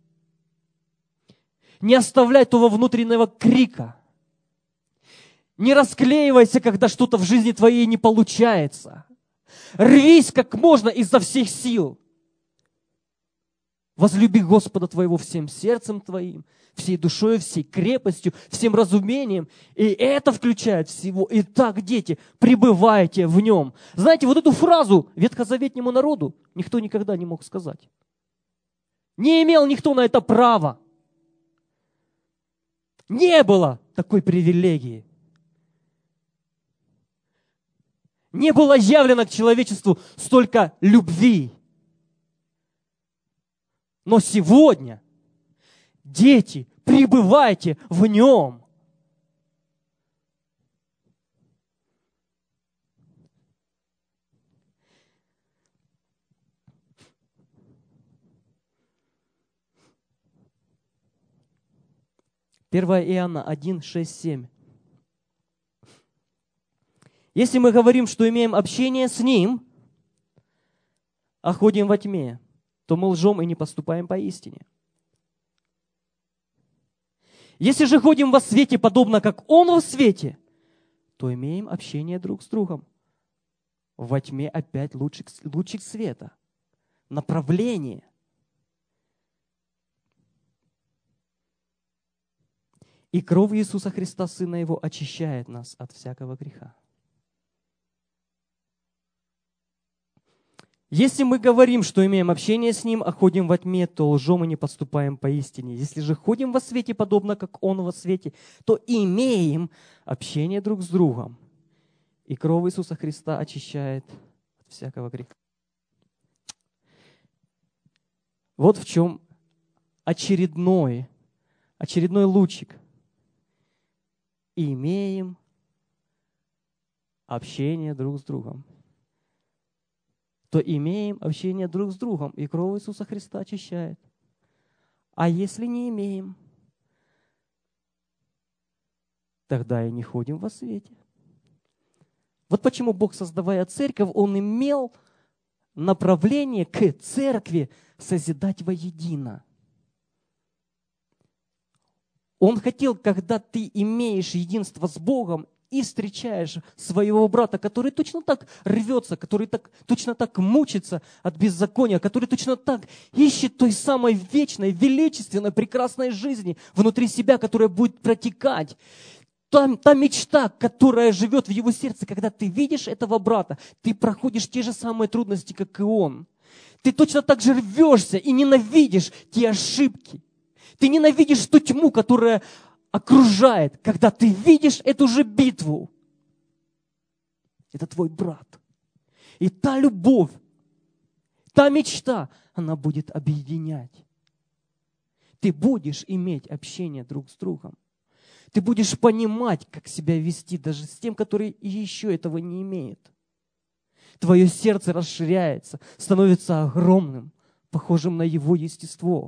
Не оставляй того внутреннего крика. Не расклеивайся, когда что-то в жизни твоей не получается. Рвись как можно изо всех сил. Возлюби Господа твоего всем сердцем твоим, всей душой, всей крепостью, всем разумением. И это включает всего. Итак, дети, пребывайте в Нем. Знаете, вот эту фразу ветхозаветнему народу никто никогда не мог сказать. Не имел никто на это права. Не было такой привилегии. Не было явлено к человечеству столько любви. Но сегодня, дети, пребывайте в Нем. первое Иоанна один, шесть, семь. Если мы говорим, что имеем общение с Ним, а ходим во тьме, то мы лжем и не поступаем по истине. Если же ходим во свете, подобно как Он во свете, то имеем общение друг с другом. Во тьме опять лучик, лучик света, направление. И кровь Иисуса Христа, Сына Его, очищает нас от всякого греха. Если мы говорим, что имеем общение с Ним, а ходим во тьме, то лжем и не поступаем по истине. Если же ходим во свете, подобно как Он во свете, то имеем общение друг с другом. И кровь Иисуса Христа очищает от всякого греха. Вот в чем очередной, очередной лучик. И имеем общение друг с другом. То имеем общение друг с другом, и кровь Иисуса Христа очищает. А если не имеем, тогда и не ходим во свете. Вот почему Бог, создавая церковь, Он имел направление к церкви созидать воедино. Он хотел, когда ты имеешь единство с Богом и встречаешь своего брата, который точно так рвется, который так, точно так мучится от беззакония, который точно так ищет той самой вечной, величественной, прекрасной жизни внутри себя, которая будет протекать. Та, та мечта, которая живет в его сердце, когда ты видишь этого брата, ты проходишь те же самые трудности, как и он. Ты точно так же рвешься и ненавидишь те ошибки. Ты ненавидишь ту тьму, которая окружает, когда ты видишь эту же битву. Это твой брат. И та любовь, та мечта, она будет объединять. Ты будешь иметь общение друг с другом. Ты будешь понимать, как себя вести даже с тем, который еще этого не имеет. Твое сердце расширяется, становится огромным, похожим на его естество.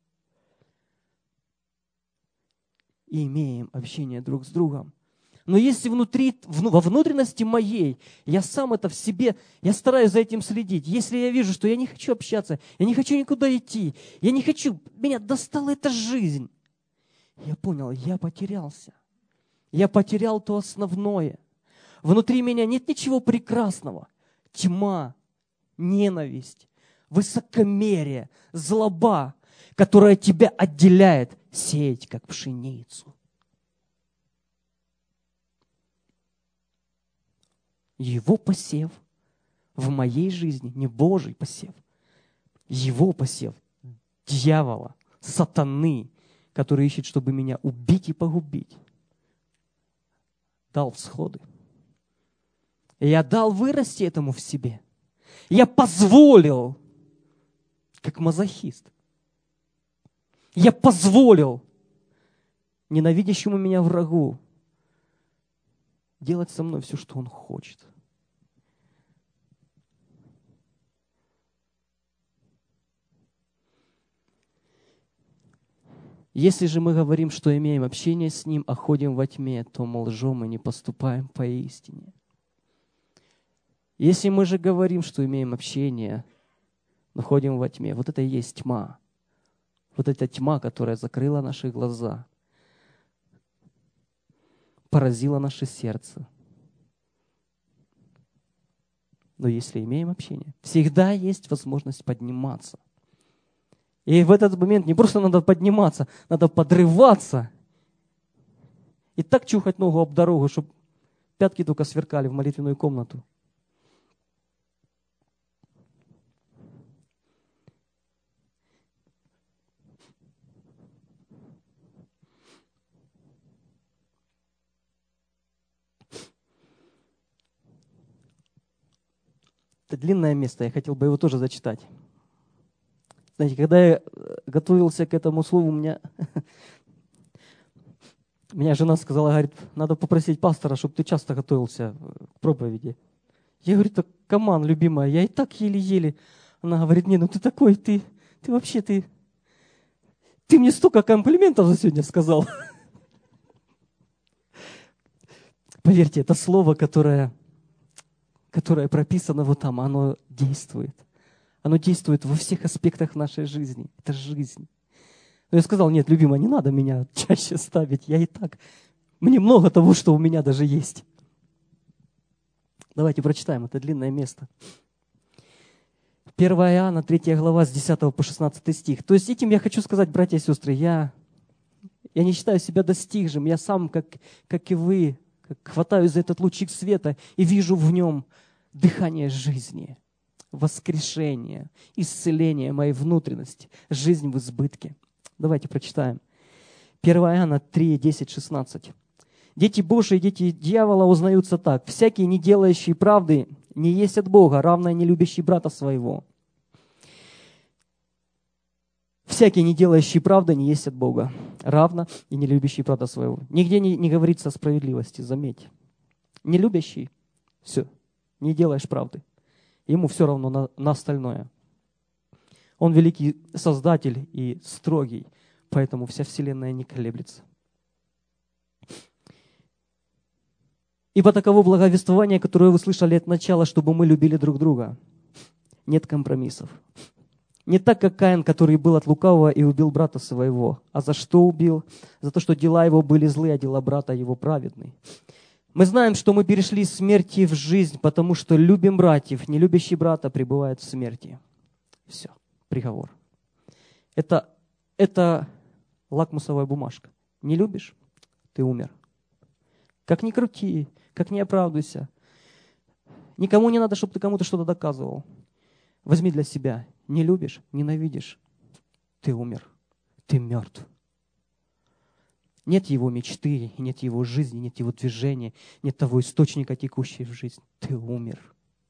И имеем общение друг с другом. Но если внутри, во внутренности моей, я сам это в себе, я стараюсь за этим следить. Если я вижу, что я не хочу общаться, я не хочу никуда идти, я не хочу, меня достала эта жизнь. Я понял, я потерялся. Я потерял то основное. Внутри меня нет ничего прекрасного. Тьма, ненависть, высокомерие, злоба, которая тебя отделяет, сеять как пшеницу. Его посев в моей жизни, не Божий посев, его посев, дьявола, сатаны, который ищет, чтобы меня убить и погубить, дал всходы. Я дал вырасти этому в себе. Я позволил, как мазохист, я позволил ненавидящему меня врагу делать со мной все, что он хочет. Если же мы говорим, что имеем общение с Ним, а ходим во тьме, то мы лжем и не поступаем поистине. Если мы же говорим, что имеем общение, но ходим во тьме, вот это и есть тьма. Вот эта тьма, которая закрыла наши глаза, поразила наше сердце. Но если имеем общение, всегда есть возможность подниматься. И в этот момент не просто надо подниматься, надо подрываться и так чухать ногу об дорогу, чтобы пятки только сверкали в молитвенную комнату. Это длинное место, я хотел бы его тоже зачитать. Знаете, когда я готовился к этому слову, у меня, меня жена сказала, говорит, надо попросить пастора, чтобы ты часто готовился к проповеди. Я говорю, так, каман, любимая, я и так еле-еле. Она говорит, не, ну ты такой, ты, ты вообще, ты, ты мне столько комплиментов за сегодня сказал. Поверьте, это слово, которое, которое прописано вот там, оно действует. Оно действует во всех аспектах нашей жизни. Это жизнь. Но я сказал, нет, любимая, не надо меня чаще ставить. Я и так, мне много того, что у меня даже есть. Давайте прочитаем это длинное место. первое Иоанна, третья глава, с десятого по шестнадцатый стих. То есть этим я хочу сказать, братья и сестры, я, я не считаю себя достигшим. Я сам, как, как и вы, как хватаюсь за этот лучик света и вижу в нем дыхание жизни, воскрешение, исцеление моей внутренности, жизнь в избытке. Давайте прочитаем. первое Иоанна три, десять, шестнадцать. «Дети Божии и дети дьявола узнаются так. Всякий, не делающий правды, не есть от Бога, равно и не любящий брата своего. Всякий, не делающий правды, не есть от Бога, равно и не любящий брата своего». Нигде не, не говорится о справедливости, заметьте. Не любящий, все, не делаешь правды. Ему все равно на, на остальное. Он великий Создатель и строгий, поэтому вся вселенная не колеблется. «Ибо таково благовествование, которое вы слышали от начала, чтобы мы любили друг друга. Нет компромиссов. Не так, как Каин, который был от лукавого и убил брата своего. А за что убил? За то, что дела его были злые, а дела брата его праведны. Мы знаем, что мы перешли из смерти в жизнь, потому что любим братьев. Не любящий брата пребывает в смерти». Все, приговор. Это, это лакмусовая бумажка. Не любишь? Ты умер. Как ни крути, как ни оправдывайся. Никому не надо, чтобы ты кому-то что-то доказывал. Возьми для себя. Не любишь, ненавидишь. Ты умер. Ты мертв. Нет его мечты, нет его жизни, нет его движения, нет того источника, текущего в жизнь. Ты умер.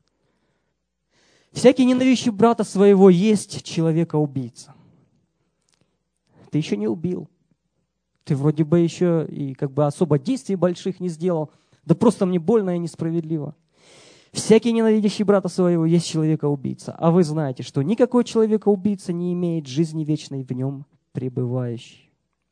Всякий ненавидящий брата своего есть человека-убийца. Ты еще не убил. Ты вроде бы еще и как бы особо действий больших не сделал. Да просто мне больно и несправедливо. Всякий ненавидящий брата своего есть человека-убийца. А вы знаете, что никакой человека-убийца не имеет жизни вечной в нем пребывающей.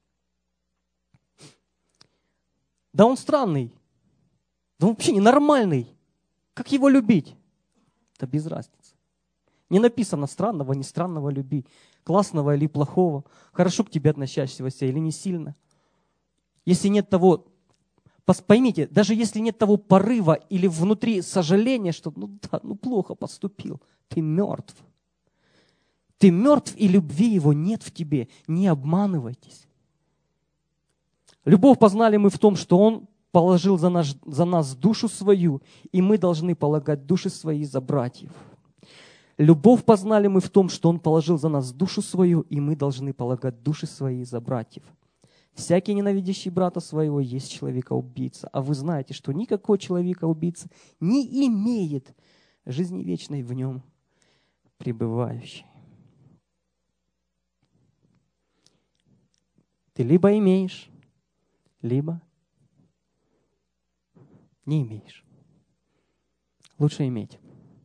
Да он странный. Да он вообще ненормальный. Как его любить? Это без разницы. Не написано странного, не странного люби. Классного или плохого. Хорошо к тебе относящегося или не сильно. Если нет того, поймите, даже если нет того порыва или внутри сожаления, что ну да, ну плохо поступил, ты мертв. Ты мертв, и любви его нет в тебе. Не обманывайтесь. Любовь познали мы в том, что Он положил за, наш, за нас душу свою, и мы должны полагать души свои за братьев. Любовь познали мы в том, что Он положил за нас душу свою, и мы должны полагать души свои за братьев. Всякий ненавидящий брата своего есть человека-убийца. А вы знаете, что никакой человека-убийца не имеет жизни вечной в нем пребывающей. Ты либо имеешь, либо не имеешь. Лучше иметь,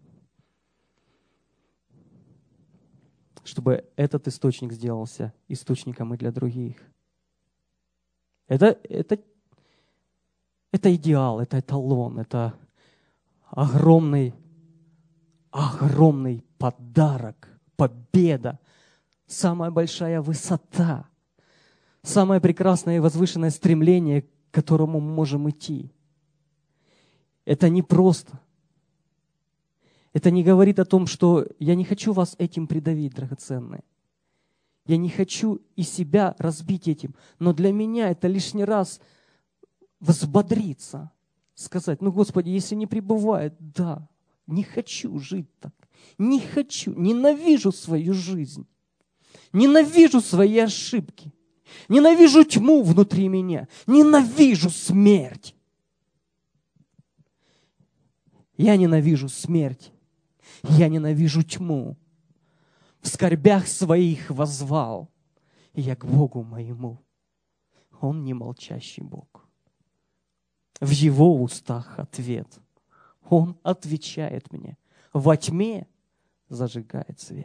чтобы этот источник сделался источником и для других. Это, это, это идеал, это эталон, это огромный, огромный подарок, победа, самая большая высота, самое прекрасное и возвышенное стремление, к которому мы можем идти. Это не просто. Это не говорит о том, что я не хочу вас этим придавить, драгоценные. Я не хочу и себя разбить этим. Но для меня это лишний раз взбодриться, сказать, ну, Господи, если не пребывает, да, не хочу жить так. Не хочу, ненавижу свою жизнь. Ненавижу свои ошибки. Ненавижу тьму внутри меня. Ненавижу смерть. Я ненавижу смерть. Я ненавижу тьму. В скорбях своих воззвал я к Богу моему. Он не молчащий Бог. В Его устах ответ. Он отвечает мне. Во тьме зажигает свет.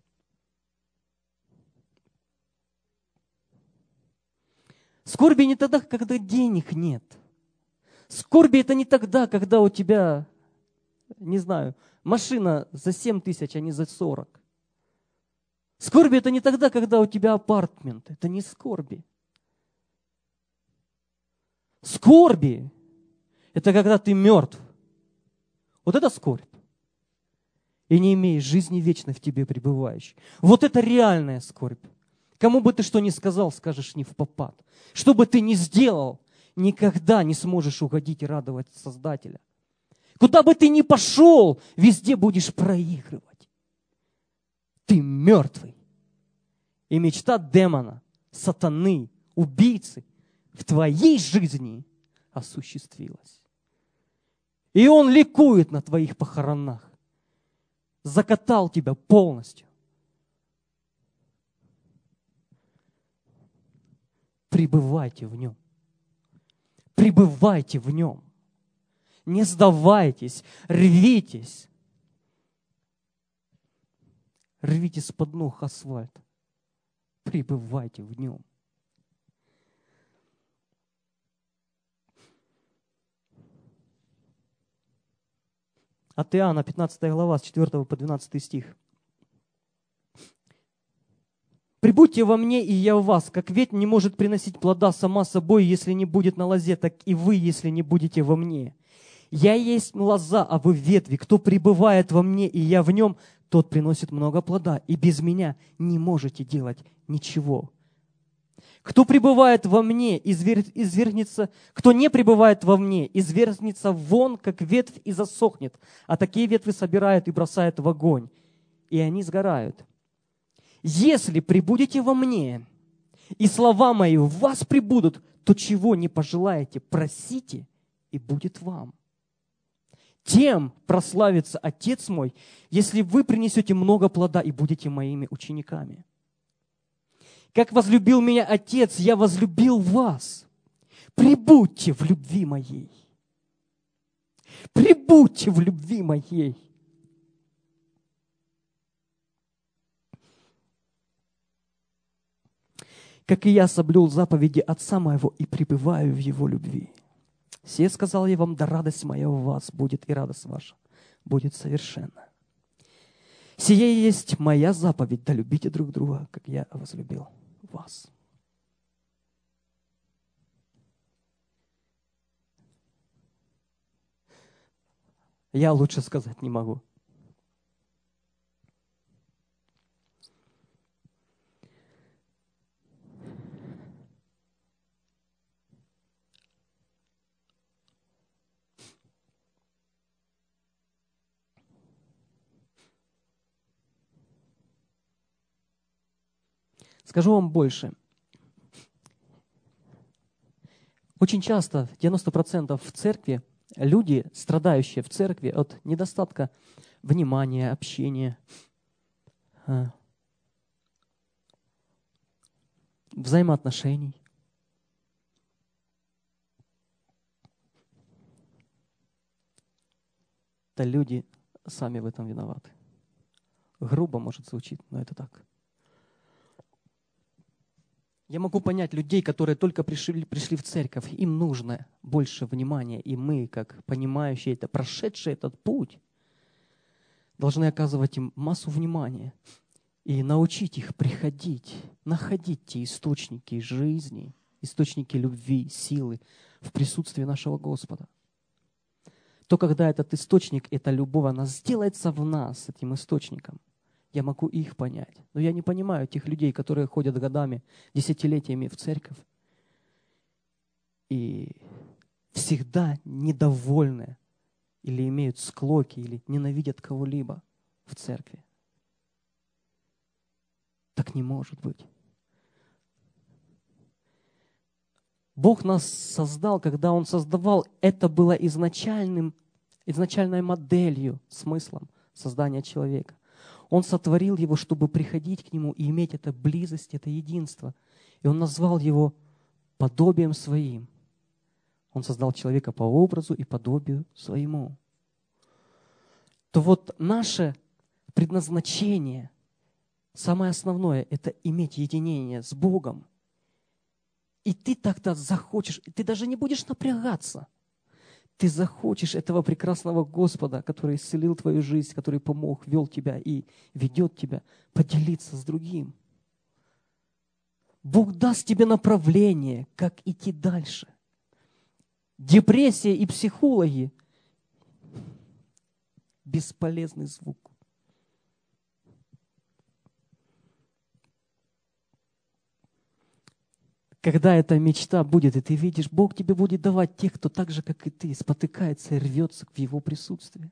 Скорби не тогда, когда денег нет. Скорби это не тогда, когда у тебя, не знаю, машина за семь тысяч, а не за сорок. Скорби это не тогда, когда у тебя апартмент. Это не скорби. Скорби это когда ты мертв. Вот это скорбь. И не имеешь жизни вечной в тебе пребывающей. Вот это реальная скорбь. Кому бы ты что ни сказал, скажешь не впопад. Что бы ты ни сделал, никогда не сможешь угодить и радовать Создателя. Куда бы ты ни пошел, везде будешь проигрывать. Ты мертвый. И мечта демона, сатаны, убийцы в твоей жизни осуществилась. И он ликует на твоих похоронах. Закатал тебя полностью. Пребывайте в нем. Пребывайте в нем. Не сдавайтесь, рвитесь. Рвитесь под ног асфальта. Пребывайте в нем. От Иоанна, пятнадцатая глава, с четвёртого по двенадцатый стих. «Прибудьте во мне, и я в вас, как ветвь не может приносить плода сама собой, если не будет на лозе, так и вы, если не будете во мне. Я есть лоза, а вы ветви. Кто пребывает во мне, и я в нем, тот приносит много плода, и без меня не можете делать ничего. Кто пребывает во мне, извер... извергнется, кто не пребывает во мне, извергнется вон, как ветвь, и засохнет, а такие ветви собирают и бросают в огонь, и они сгорают. Если пребудете во мне, и слова мои в вас пребудут, то чего не пожелаете, просите, и будет вам. Тем прославится Отец мой, если вы принесете много плода и будете моими учениками. Как возлюбил меня Отец, я возлюбил вас. Пребудьте в любви моей. Пребудьте в любви моей. Как и я соблюл заповеди Отца моего и пребываю в Его любви. Сие сказал я вам, да радость моя в вас будет, и радость ваша будет совершенна. Сие есть моя заповедь, да любите друг друга, как я возлюбил вас». Я лучше сказать не могу. Скажу вам больше. Очень часто, девяносто процентов в церкви, люди, страдающие в церкви от недостатка внимания, общения, взаимоотношений, то люди сами в этом виноваты. Грубо, может, звучит, но это так. Я могу понять людей, которые только пришли, пришли в церковь. Им нужно больше внимания. И мы, как понимающие это, прошедшие этот путь, должны оказывать им массу внимания и научить их приходить, находить те источники жизни, источники любви, силы в присутствии нашего Господа. То, когда этот источник, эта любовь, она сделается в нас этим источником, я могу их понять. Но я не понимаю тех людей, которые ходят годами, десятилетиями в церковь и всегда недовольны или имеют склоки, или ненавидят кого-либо в церкви. Так не может быть. Бог нас создал, когда Он создавал, это было изначальным, изначальной моделью, смыслом создания человека. Он сотворил его, чтобы приходить к Нему и иметь это близость, это единство. И Он назвал его подобием своим. Он создал человека по образу и подобию своему. То вот наше предназначение, самое основное, это иметь единение с Богом. И ты тогда захочешь, ты даже не будешь напрягаться. Ты захочешь этого прекрасного Господа, который исцелил твою жизнь, который помог, вел тебя и ведет тебя, поделиться с другим. Бог даст тебе направление, как идти дальше. Депрессия и психологи – бесполезный звук. Когда эта мечта будет, и ты видишь, Бог тебе будет давать тех, кто так же, как и ты, спотыкается и рвется в Его присутствие.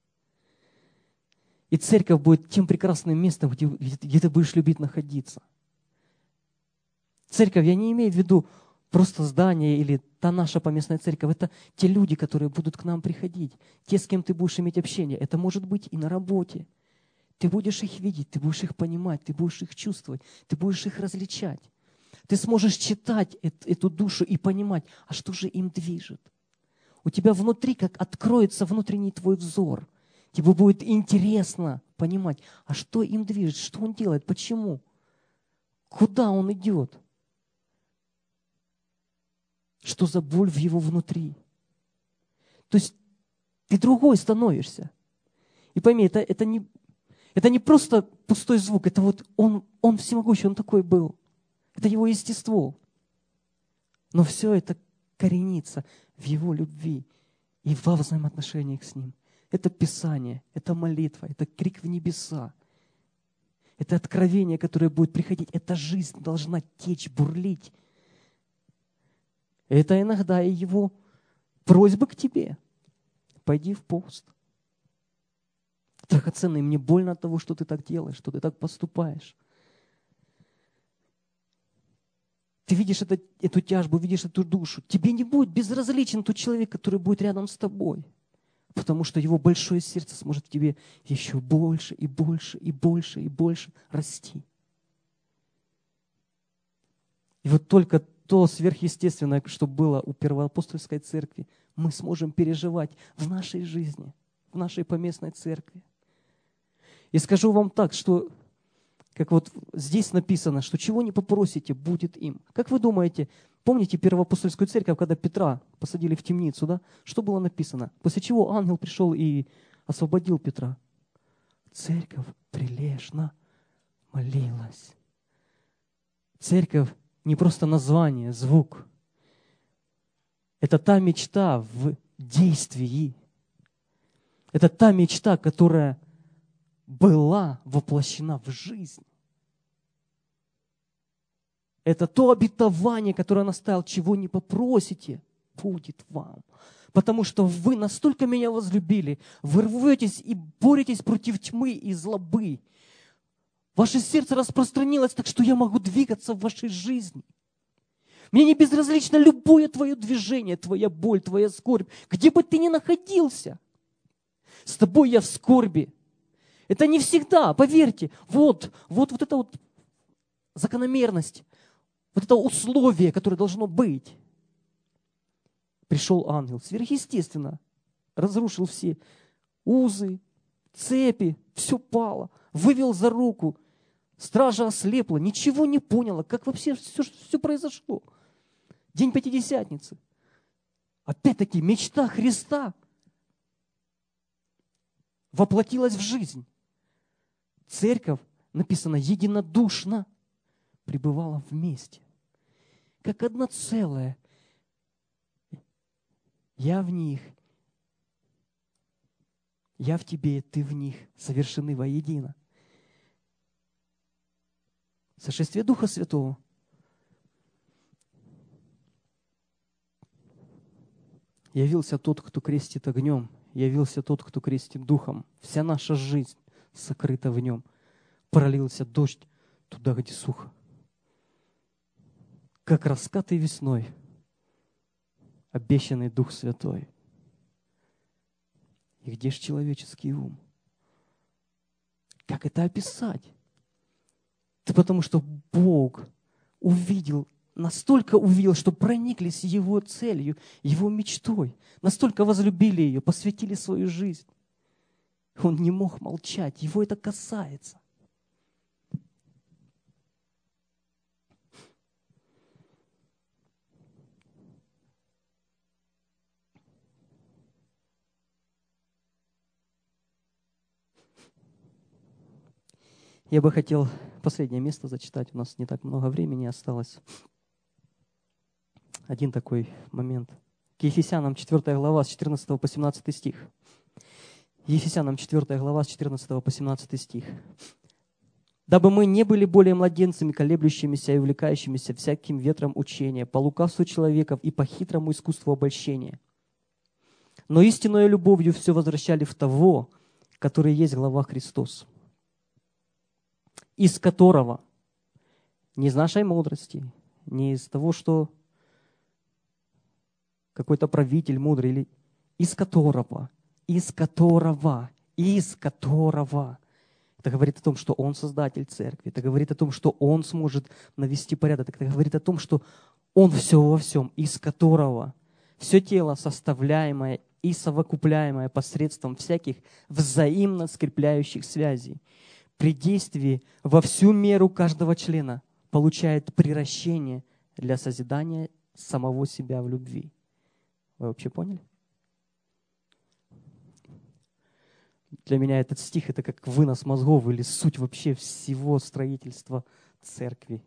И церковь будет тем прекрасным местом, где, где ты будешь любить находиться. Церковь, я не имею в виду просто здание или та наша поместная церковь. Это те люди, которые будут к нам приходить. Те, с кем ты будешь иметь общение. Это может быть и на работе. Ты будешь их видеть, ты будешь их понимать, ты будешь их чувствовать, ты будешь их различать. Ты сможешь читать эту душу и понимать, а что же им движет. У тебя внутри как откроется внутренний твой взор. Тебе будет интересно понимать, а что им движет, что он делает, почему, куда он идет. Что за боль в его внутри. То есть ты другой становишься. И пойми, это, это, не, это не просто пустой звук, это вот он, он всемогущий, он такой был. Это его естество. Но все это коренится в его любви и во взаимоотношениях с ним. Это Писание, это молитва, это крик в небеса. Это откровение, которое будет приходить. Эта жизнь должна течь, бурлить. Это иногда и его просьба к тебе. Пойди в пост. Драгоценный, мне больно от того, что ты так делаешь, что ты так поступаешь. Ты видишь это, эту тяжбу, видишь эту душу. Тебе не будет безразличен тот человек, который будет рядом с тобой. Потому что его большое сердце сможет в тебе еще больше и больше и больше и больше расти. И вот только то сверхъестественное, что было у первоапостольской церкви, мы сможем переживать в нашей жизни, в нашей поместной церкви. И скажу вам так, что как вот здесь написано, что чего не попросите, будет им. Как вы думаете, помните первоапостольскую церковь, когда Петра посадили в темницу, да? Что было написано? После чего ангел пришел и освободил Петра. Церковь прилежно молилась. Церковь не просто название, звук. Это та мечта в действии. Это та мечта, которая была воплощена в жизнь. Это то обетование, которое он оставил, чего не попросите, будет вам. Потому что вы настолько меня возлюбили, вы рветесь и боретесь против тьмы и злобы. Ваше сердце распространилось так, что я могу двигаться в вашей жизни. Мне не безразлично любое твое движение, твоя боль, твоя скорбь, где бы ты ни находился. С тобой я в скорби. Это не всегда, поверьте. Вот, вот, вот это вот закономерность, вот это условие, которое должно быть. Пришел ангел, сверхъестественно, разрушил все узы, цепи, все пало. Вывел за руку. Стража ослепла, ничего не поняла, как вообще все, все произошло. День Пятидесятницы. Опять-таки мечта Христа воплотилась в жизнь. Церковь, написано, единодушно пребывала вместе. Как одно целое. Я в них, я в тебе, ты в них, совершены воедино. Сошествие Духа Святого. Явился тот, кто крестит огнем, явился тот, кто крестит духом. Вся наша жизнь сокрыта в нем. Пролился дождь туда, где сухо. Как раскаты весной, обещанный Дух Святой. И где ж человеческий ум? Как это описать? Да потому что Бог увидел, настолько увидел, что прониклись Его целью, Его мечтой. Настолько возлюбили ее, посвятили свою жизнь. Он не мог молчать, Его это касается. Я бы хотел последнее место зачитать. У нас не так много времени осталось. Один такой момент. К Ефесянам четвёртая глава с четырнадцатого по семнадцатый стих. Ефесянам четвёртая глава с четырнадцатого по семнадцатый стих. «Дабы мы не были более младенцами, колеблющимися и увлекающимися всяким ветром учения, по лукавству человеков и по хитрому искусству обольщения. Но истинной любовью все возвращали в того, который есть глава Христос, из которого, не из нашей мудрости, не из того, что какой-то правитель мудрый, или из которого, из которого, из которого». Это говорит о том, что Он создатель церкви. Это говорит о том, что Он сможет навести порядок. Это говорит о том, что Он все во всем, из которого все тело, составляемое и совокупляемое посредством всяких взаимно скрепляющих связей, при действии во всю меру каждого члена получает приращение для созидания самого себя в любви. Вы вообще поняли? Для меня этот стих — это как вынос мозгов или суть вообще всего строительства церкви.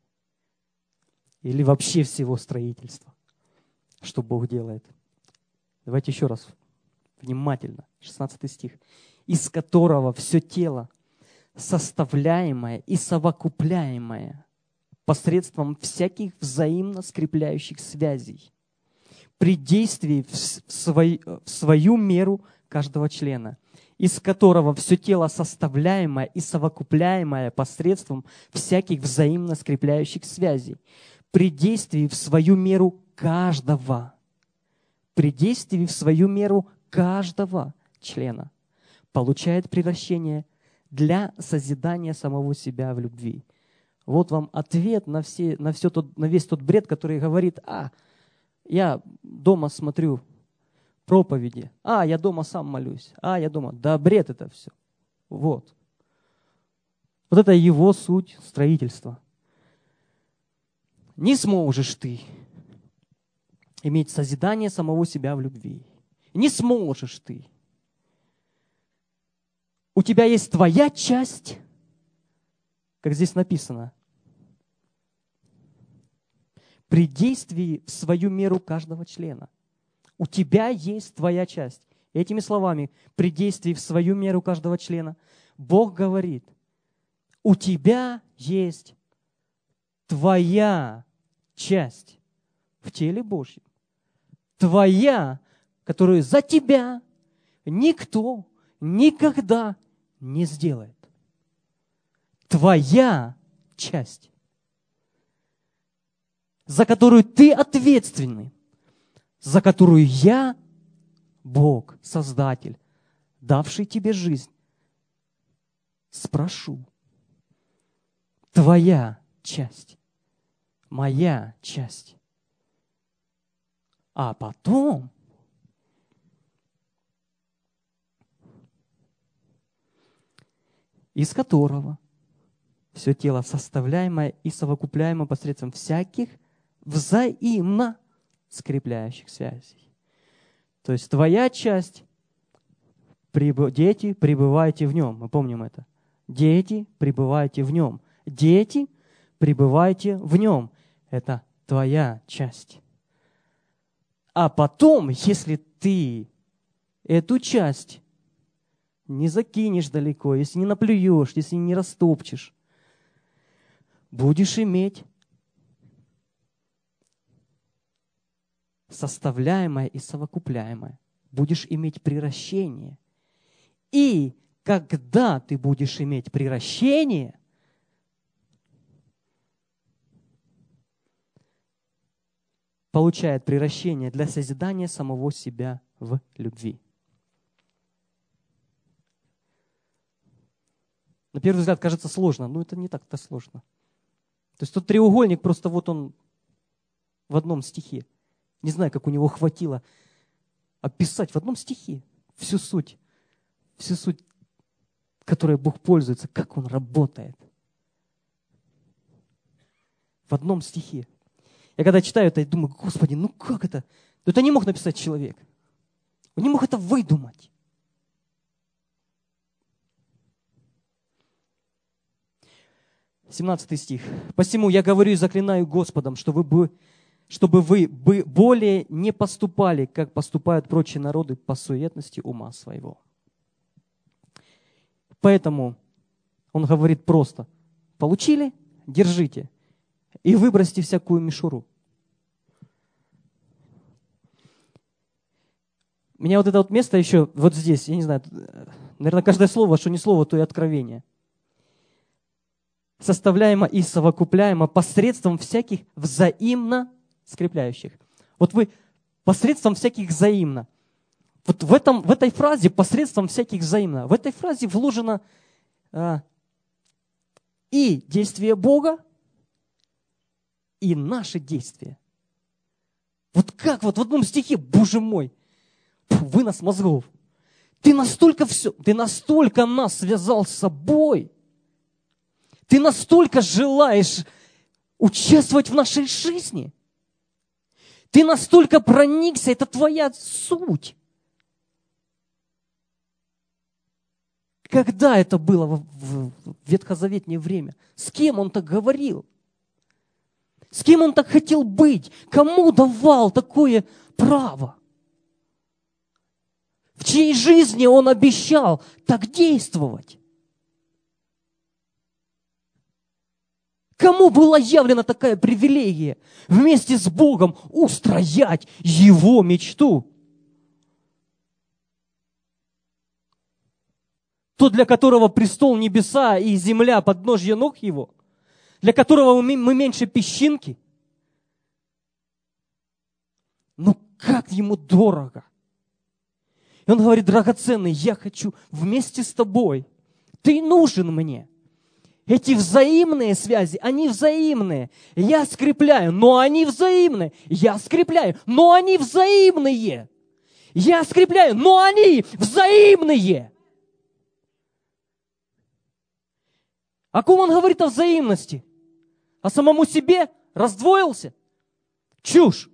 Или вообще всего строительства, что Бог делает. Давайте еще раз внимательно. шестнадцатый стих. «Из которого все тело, составляемое и совокупляемое посредством всяких взаимно скрепляющих связей, при действии в, свой, в свою меру каждого члена, из которого все тело, составляемое и совокупляемое посредством всяких взаимно скрепляющих связей, при действии в свою меру каждого, при действии в свою меру каждого члена, получает превращение для созидания самого себя в любви». Вот вам ответ на, все, на, все тот, на весь тот бред, который говорит: а, я дома смотрю проповеди, а, я дома сам молюсь, а, я дома. Да бред это все. Вот. Вот это его суть строительства. Не сможешь ты иметь созидание самого себя в любви. Не сможешь ты. У тебя есть твоя часть, как здесь написано, при действии в свою меру каждого члена. У тебя есть твоя часть. Этими словами, при действии в свою меру каждого члена, Бог говорит: у тебя есть твоя часть в теле Божьем. Твоя, которую за тебя никто никогда не сделает. Твоя часть, за которую ты ответственный, за которую я, Бог, Создатель, давший тебе жизнь, спрошу. Твоя часть, моя часть. А потом из которого все тело составляемое и совокупляемое посредством всяких взаимно скрепляющих связей. То есть твоя часть, дети, пребывайте в нем. Мы помним это. Дети, пребывайте в нем. Дети, пребывайте в нем. Это твоя часть. А потом, если ты эту часть не закинешь далеко, если не наплюешь, если не растопчешь, будешь иметь составляемое и совокупляемое. Будешь иметь приращение. И когда ты будешь иметь приращение, получает приращение для созидания самого себя в любви. На первый взгляд кажется сложно, но это не так-то сложно. То есть тот треугольник, просто вот он в одном стихе. Не знаю, как у него хватило описать в одном стихе всю суть, всю суть, которой Бог пользуется, как Он работает. В одном стихе. Я когда читаю это, я думаю, Господи, ну как это? Это не мог написать человек. Он не мог это выдумать. семнадцатый стих. «Посему я говорю и заклинаю Господом, чтобы вы, чтобы вы более не поступали, как поступают прочие народы по суетности ума своего». Поэтому он говорит просто: получили, держите и выбросьте всякую мишуру. Меня вот это вот место еще вот здесь, я не знаю, наверное, каждое слово, что не слово, то и откровение. Составляемо и совокупляемо посредством всяких взаимно скрепляющих. Вот вы посредством всяких взаимно. Вот в, этом, в этой фразе посредством всяких взаимно. В этой фразе вложено а, и действие Бога, и наши действия. Вот как вот в одном стихе, Боже мой, вынос мозгов. Ты настолько все, ты настолько нас связал с собой. Ты настолько желаешь участвовать в нашей жизни. Ты настолько проникся, это твоя суть. Когда это было в ветхозаветнее время? С кем он так говорил? С кем он так хотел быть? Кому давал такое право? В чьей жизни он обещал так действовать? Кому была явлена такая привилегия вместе с Богом устроять Его мечту? Тот, для которого престол небеса и земля подножье ног Его, для которого мы меньше песчинки. Ну как Ему дорого. И Он говорит: драгоценный, я хочу вместе с тобой. Ты нужен мне. Эти взаимные связи, они взаимные. Я скрепляю, но они взаимные. Я скрепляю, но они взаимные. Я скрепляю, но они взаимные. О ком он говорит о взаимности? О самому себе? Раздвоился? Чушь.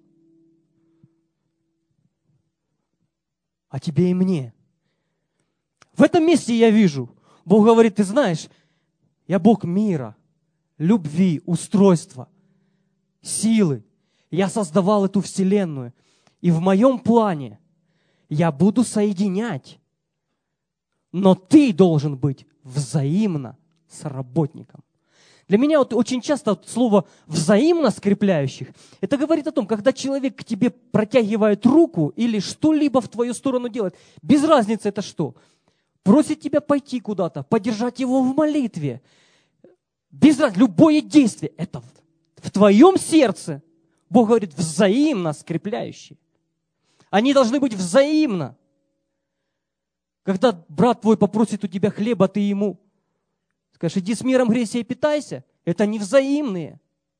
О тебе и мне. В этом месте я вижу, Бог говорит: ты знаешь, я Бог мира, любви, устройства, силы. Я создавал эту вселенную. И в моем плане я буду соединять. Но ты должен быть взаимно соработником. Для меня вот очень часто слово «взаимно скрепляющих» это говорит о том, когда человек к тебе протягивает руку или что-либо в твою сторону делает. Без разницы это что. Просит тебя пойти куда-то, поддержать его в молитве. Без разницы, любое действие, это в, в твоем сердце, Бог говорит, взаимно скрепляющие. Они должны быть взаимно. Когда брат твой попросит у тебя хлеба, ты ему скажешь: иди с миром, грейся и питайся. Это не взаимные.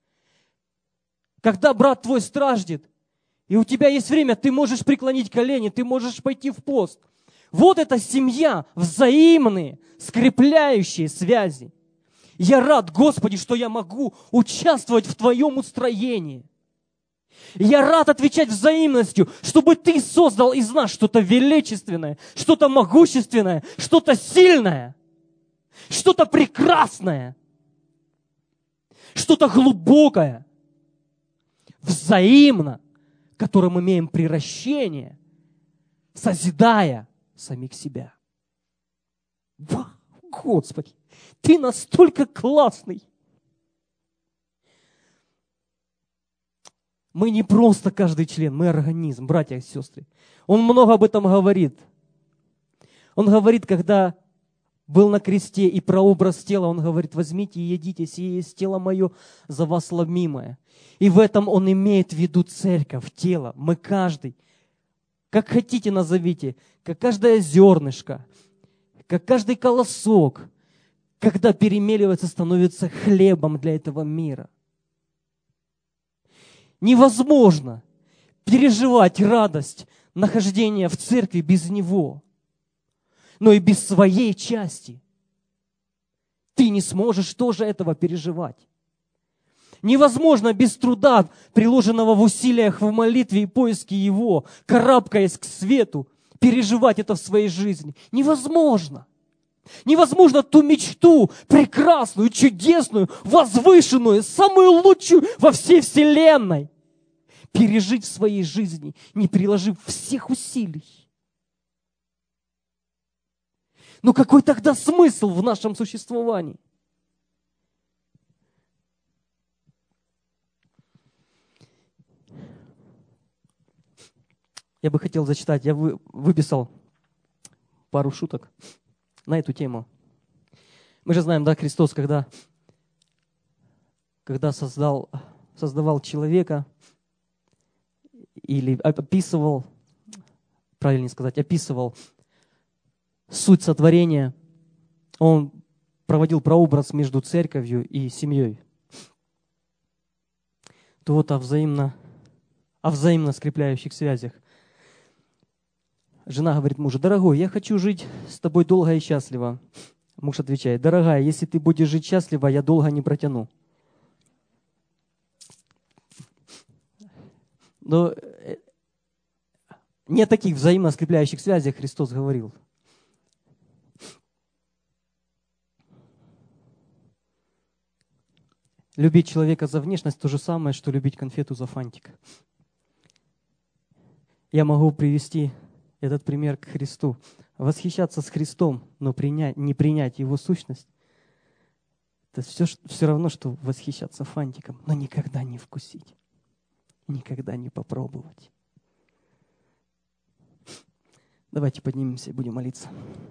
Когда брат твой страждет, и у тебя есть время, ты можешь преклонить колени, ты можешь пойти в пост. Вот эта семья, взаимные, скрепляющие связи. Я рад, Господи, что я могу участвовать в Твоем устроении. Я рад отвечать взаимностью, чтобы Ты создал из нас что-то величественное, что-то могущественное, что-то сильное, что-то прекрасное, что-то глубокое, взаимно, которым имеем приращение, созидая самих себя. Вау, Господи, Ты настолько классный. Мы не просто каждый член, мы организм, братья и сестры. Он много об этом говорит. Он говорит, когда был на кресте и прообраз тела, он говорит: возьмите и едите, сие есть тело мое за вас ломимое. И в этом он имеет в виду церковь, тело. Мы каждый, как хотите назовите, как каждое зернышко, как каждый колосок, когда перемеливается, становится хлебом для этого мира. Невозможно переживать радость нахождения в церкви без Него. Но и без своей части ты не сможешь тоже этого переживать. Невозможно без труда, приложенного в усилиях в молитве и поиске Его, карабкаясь к свету, переживать это в своей жизни. Невозможно. Невозможно ту мечту, прекрасную, чудесную, возвышенную, самую лучшую во всей вселенной, пережить в своей жизни, не приложив всех усилий. Но какой тогда смысл в нашем существовании? Я бы хотел зачитать, я вы, выписал пару шуток на эту тему. Мы же знаем, да, Христос, когда, когда создал, создавал человека или описывал, правильнее сказать, описывал суть сотворения, Он проводил прообраз между церковью и семьей. То вот о взаимно, о взаимно скрепляющих связях. Жена говорит мужу: дорогой, я хочу жить с тобой долго и счастливо. Муж отвечает: дорогая, если ты будешь жить счастливо, я долго не протяну. Но не о таких взаимно скрепляющих связях Христос говорил. Любить человека за внешность — то же самое, что любить конфету за фантик. Я могу привести этот пример к Христу. Восхищаться с Христом, но принять, не принять Его сущность, это все, все равно, что восхищаться фантиком, но никогда не вкусить, никогда не попробовать. Давайте поднимемся и будем молиться.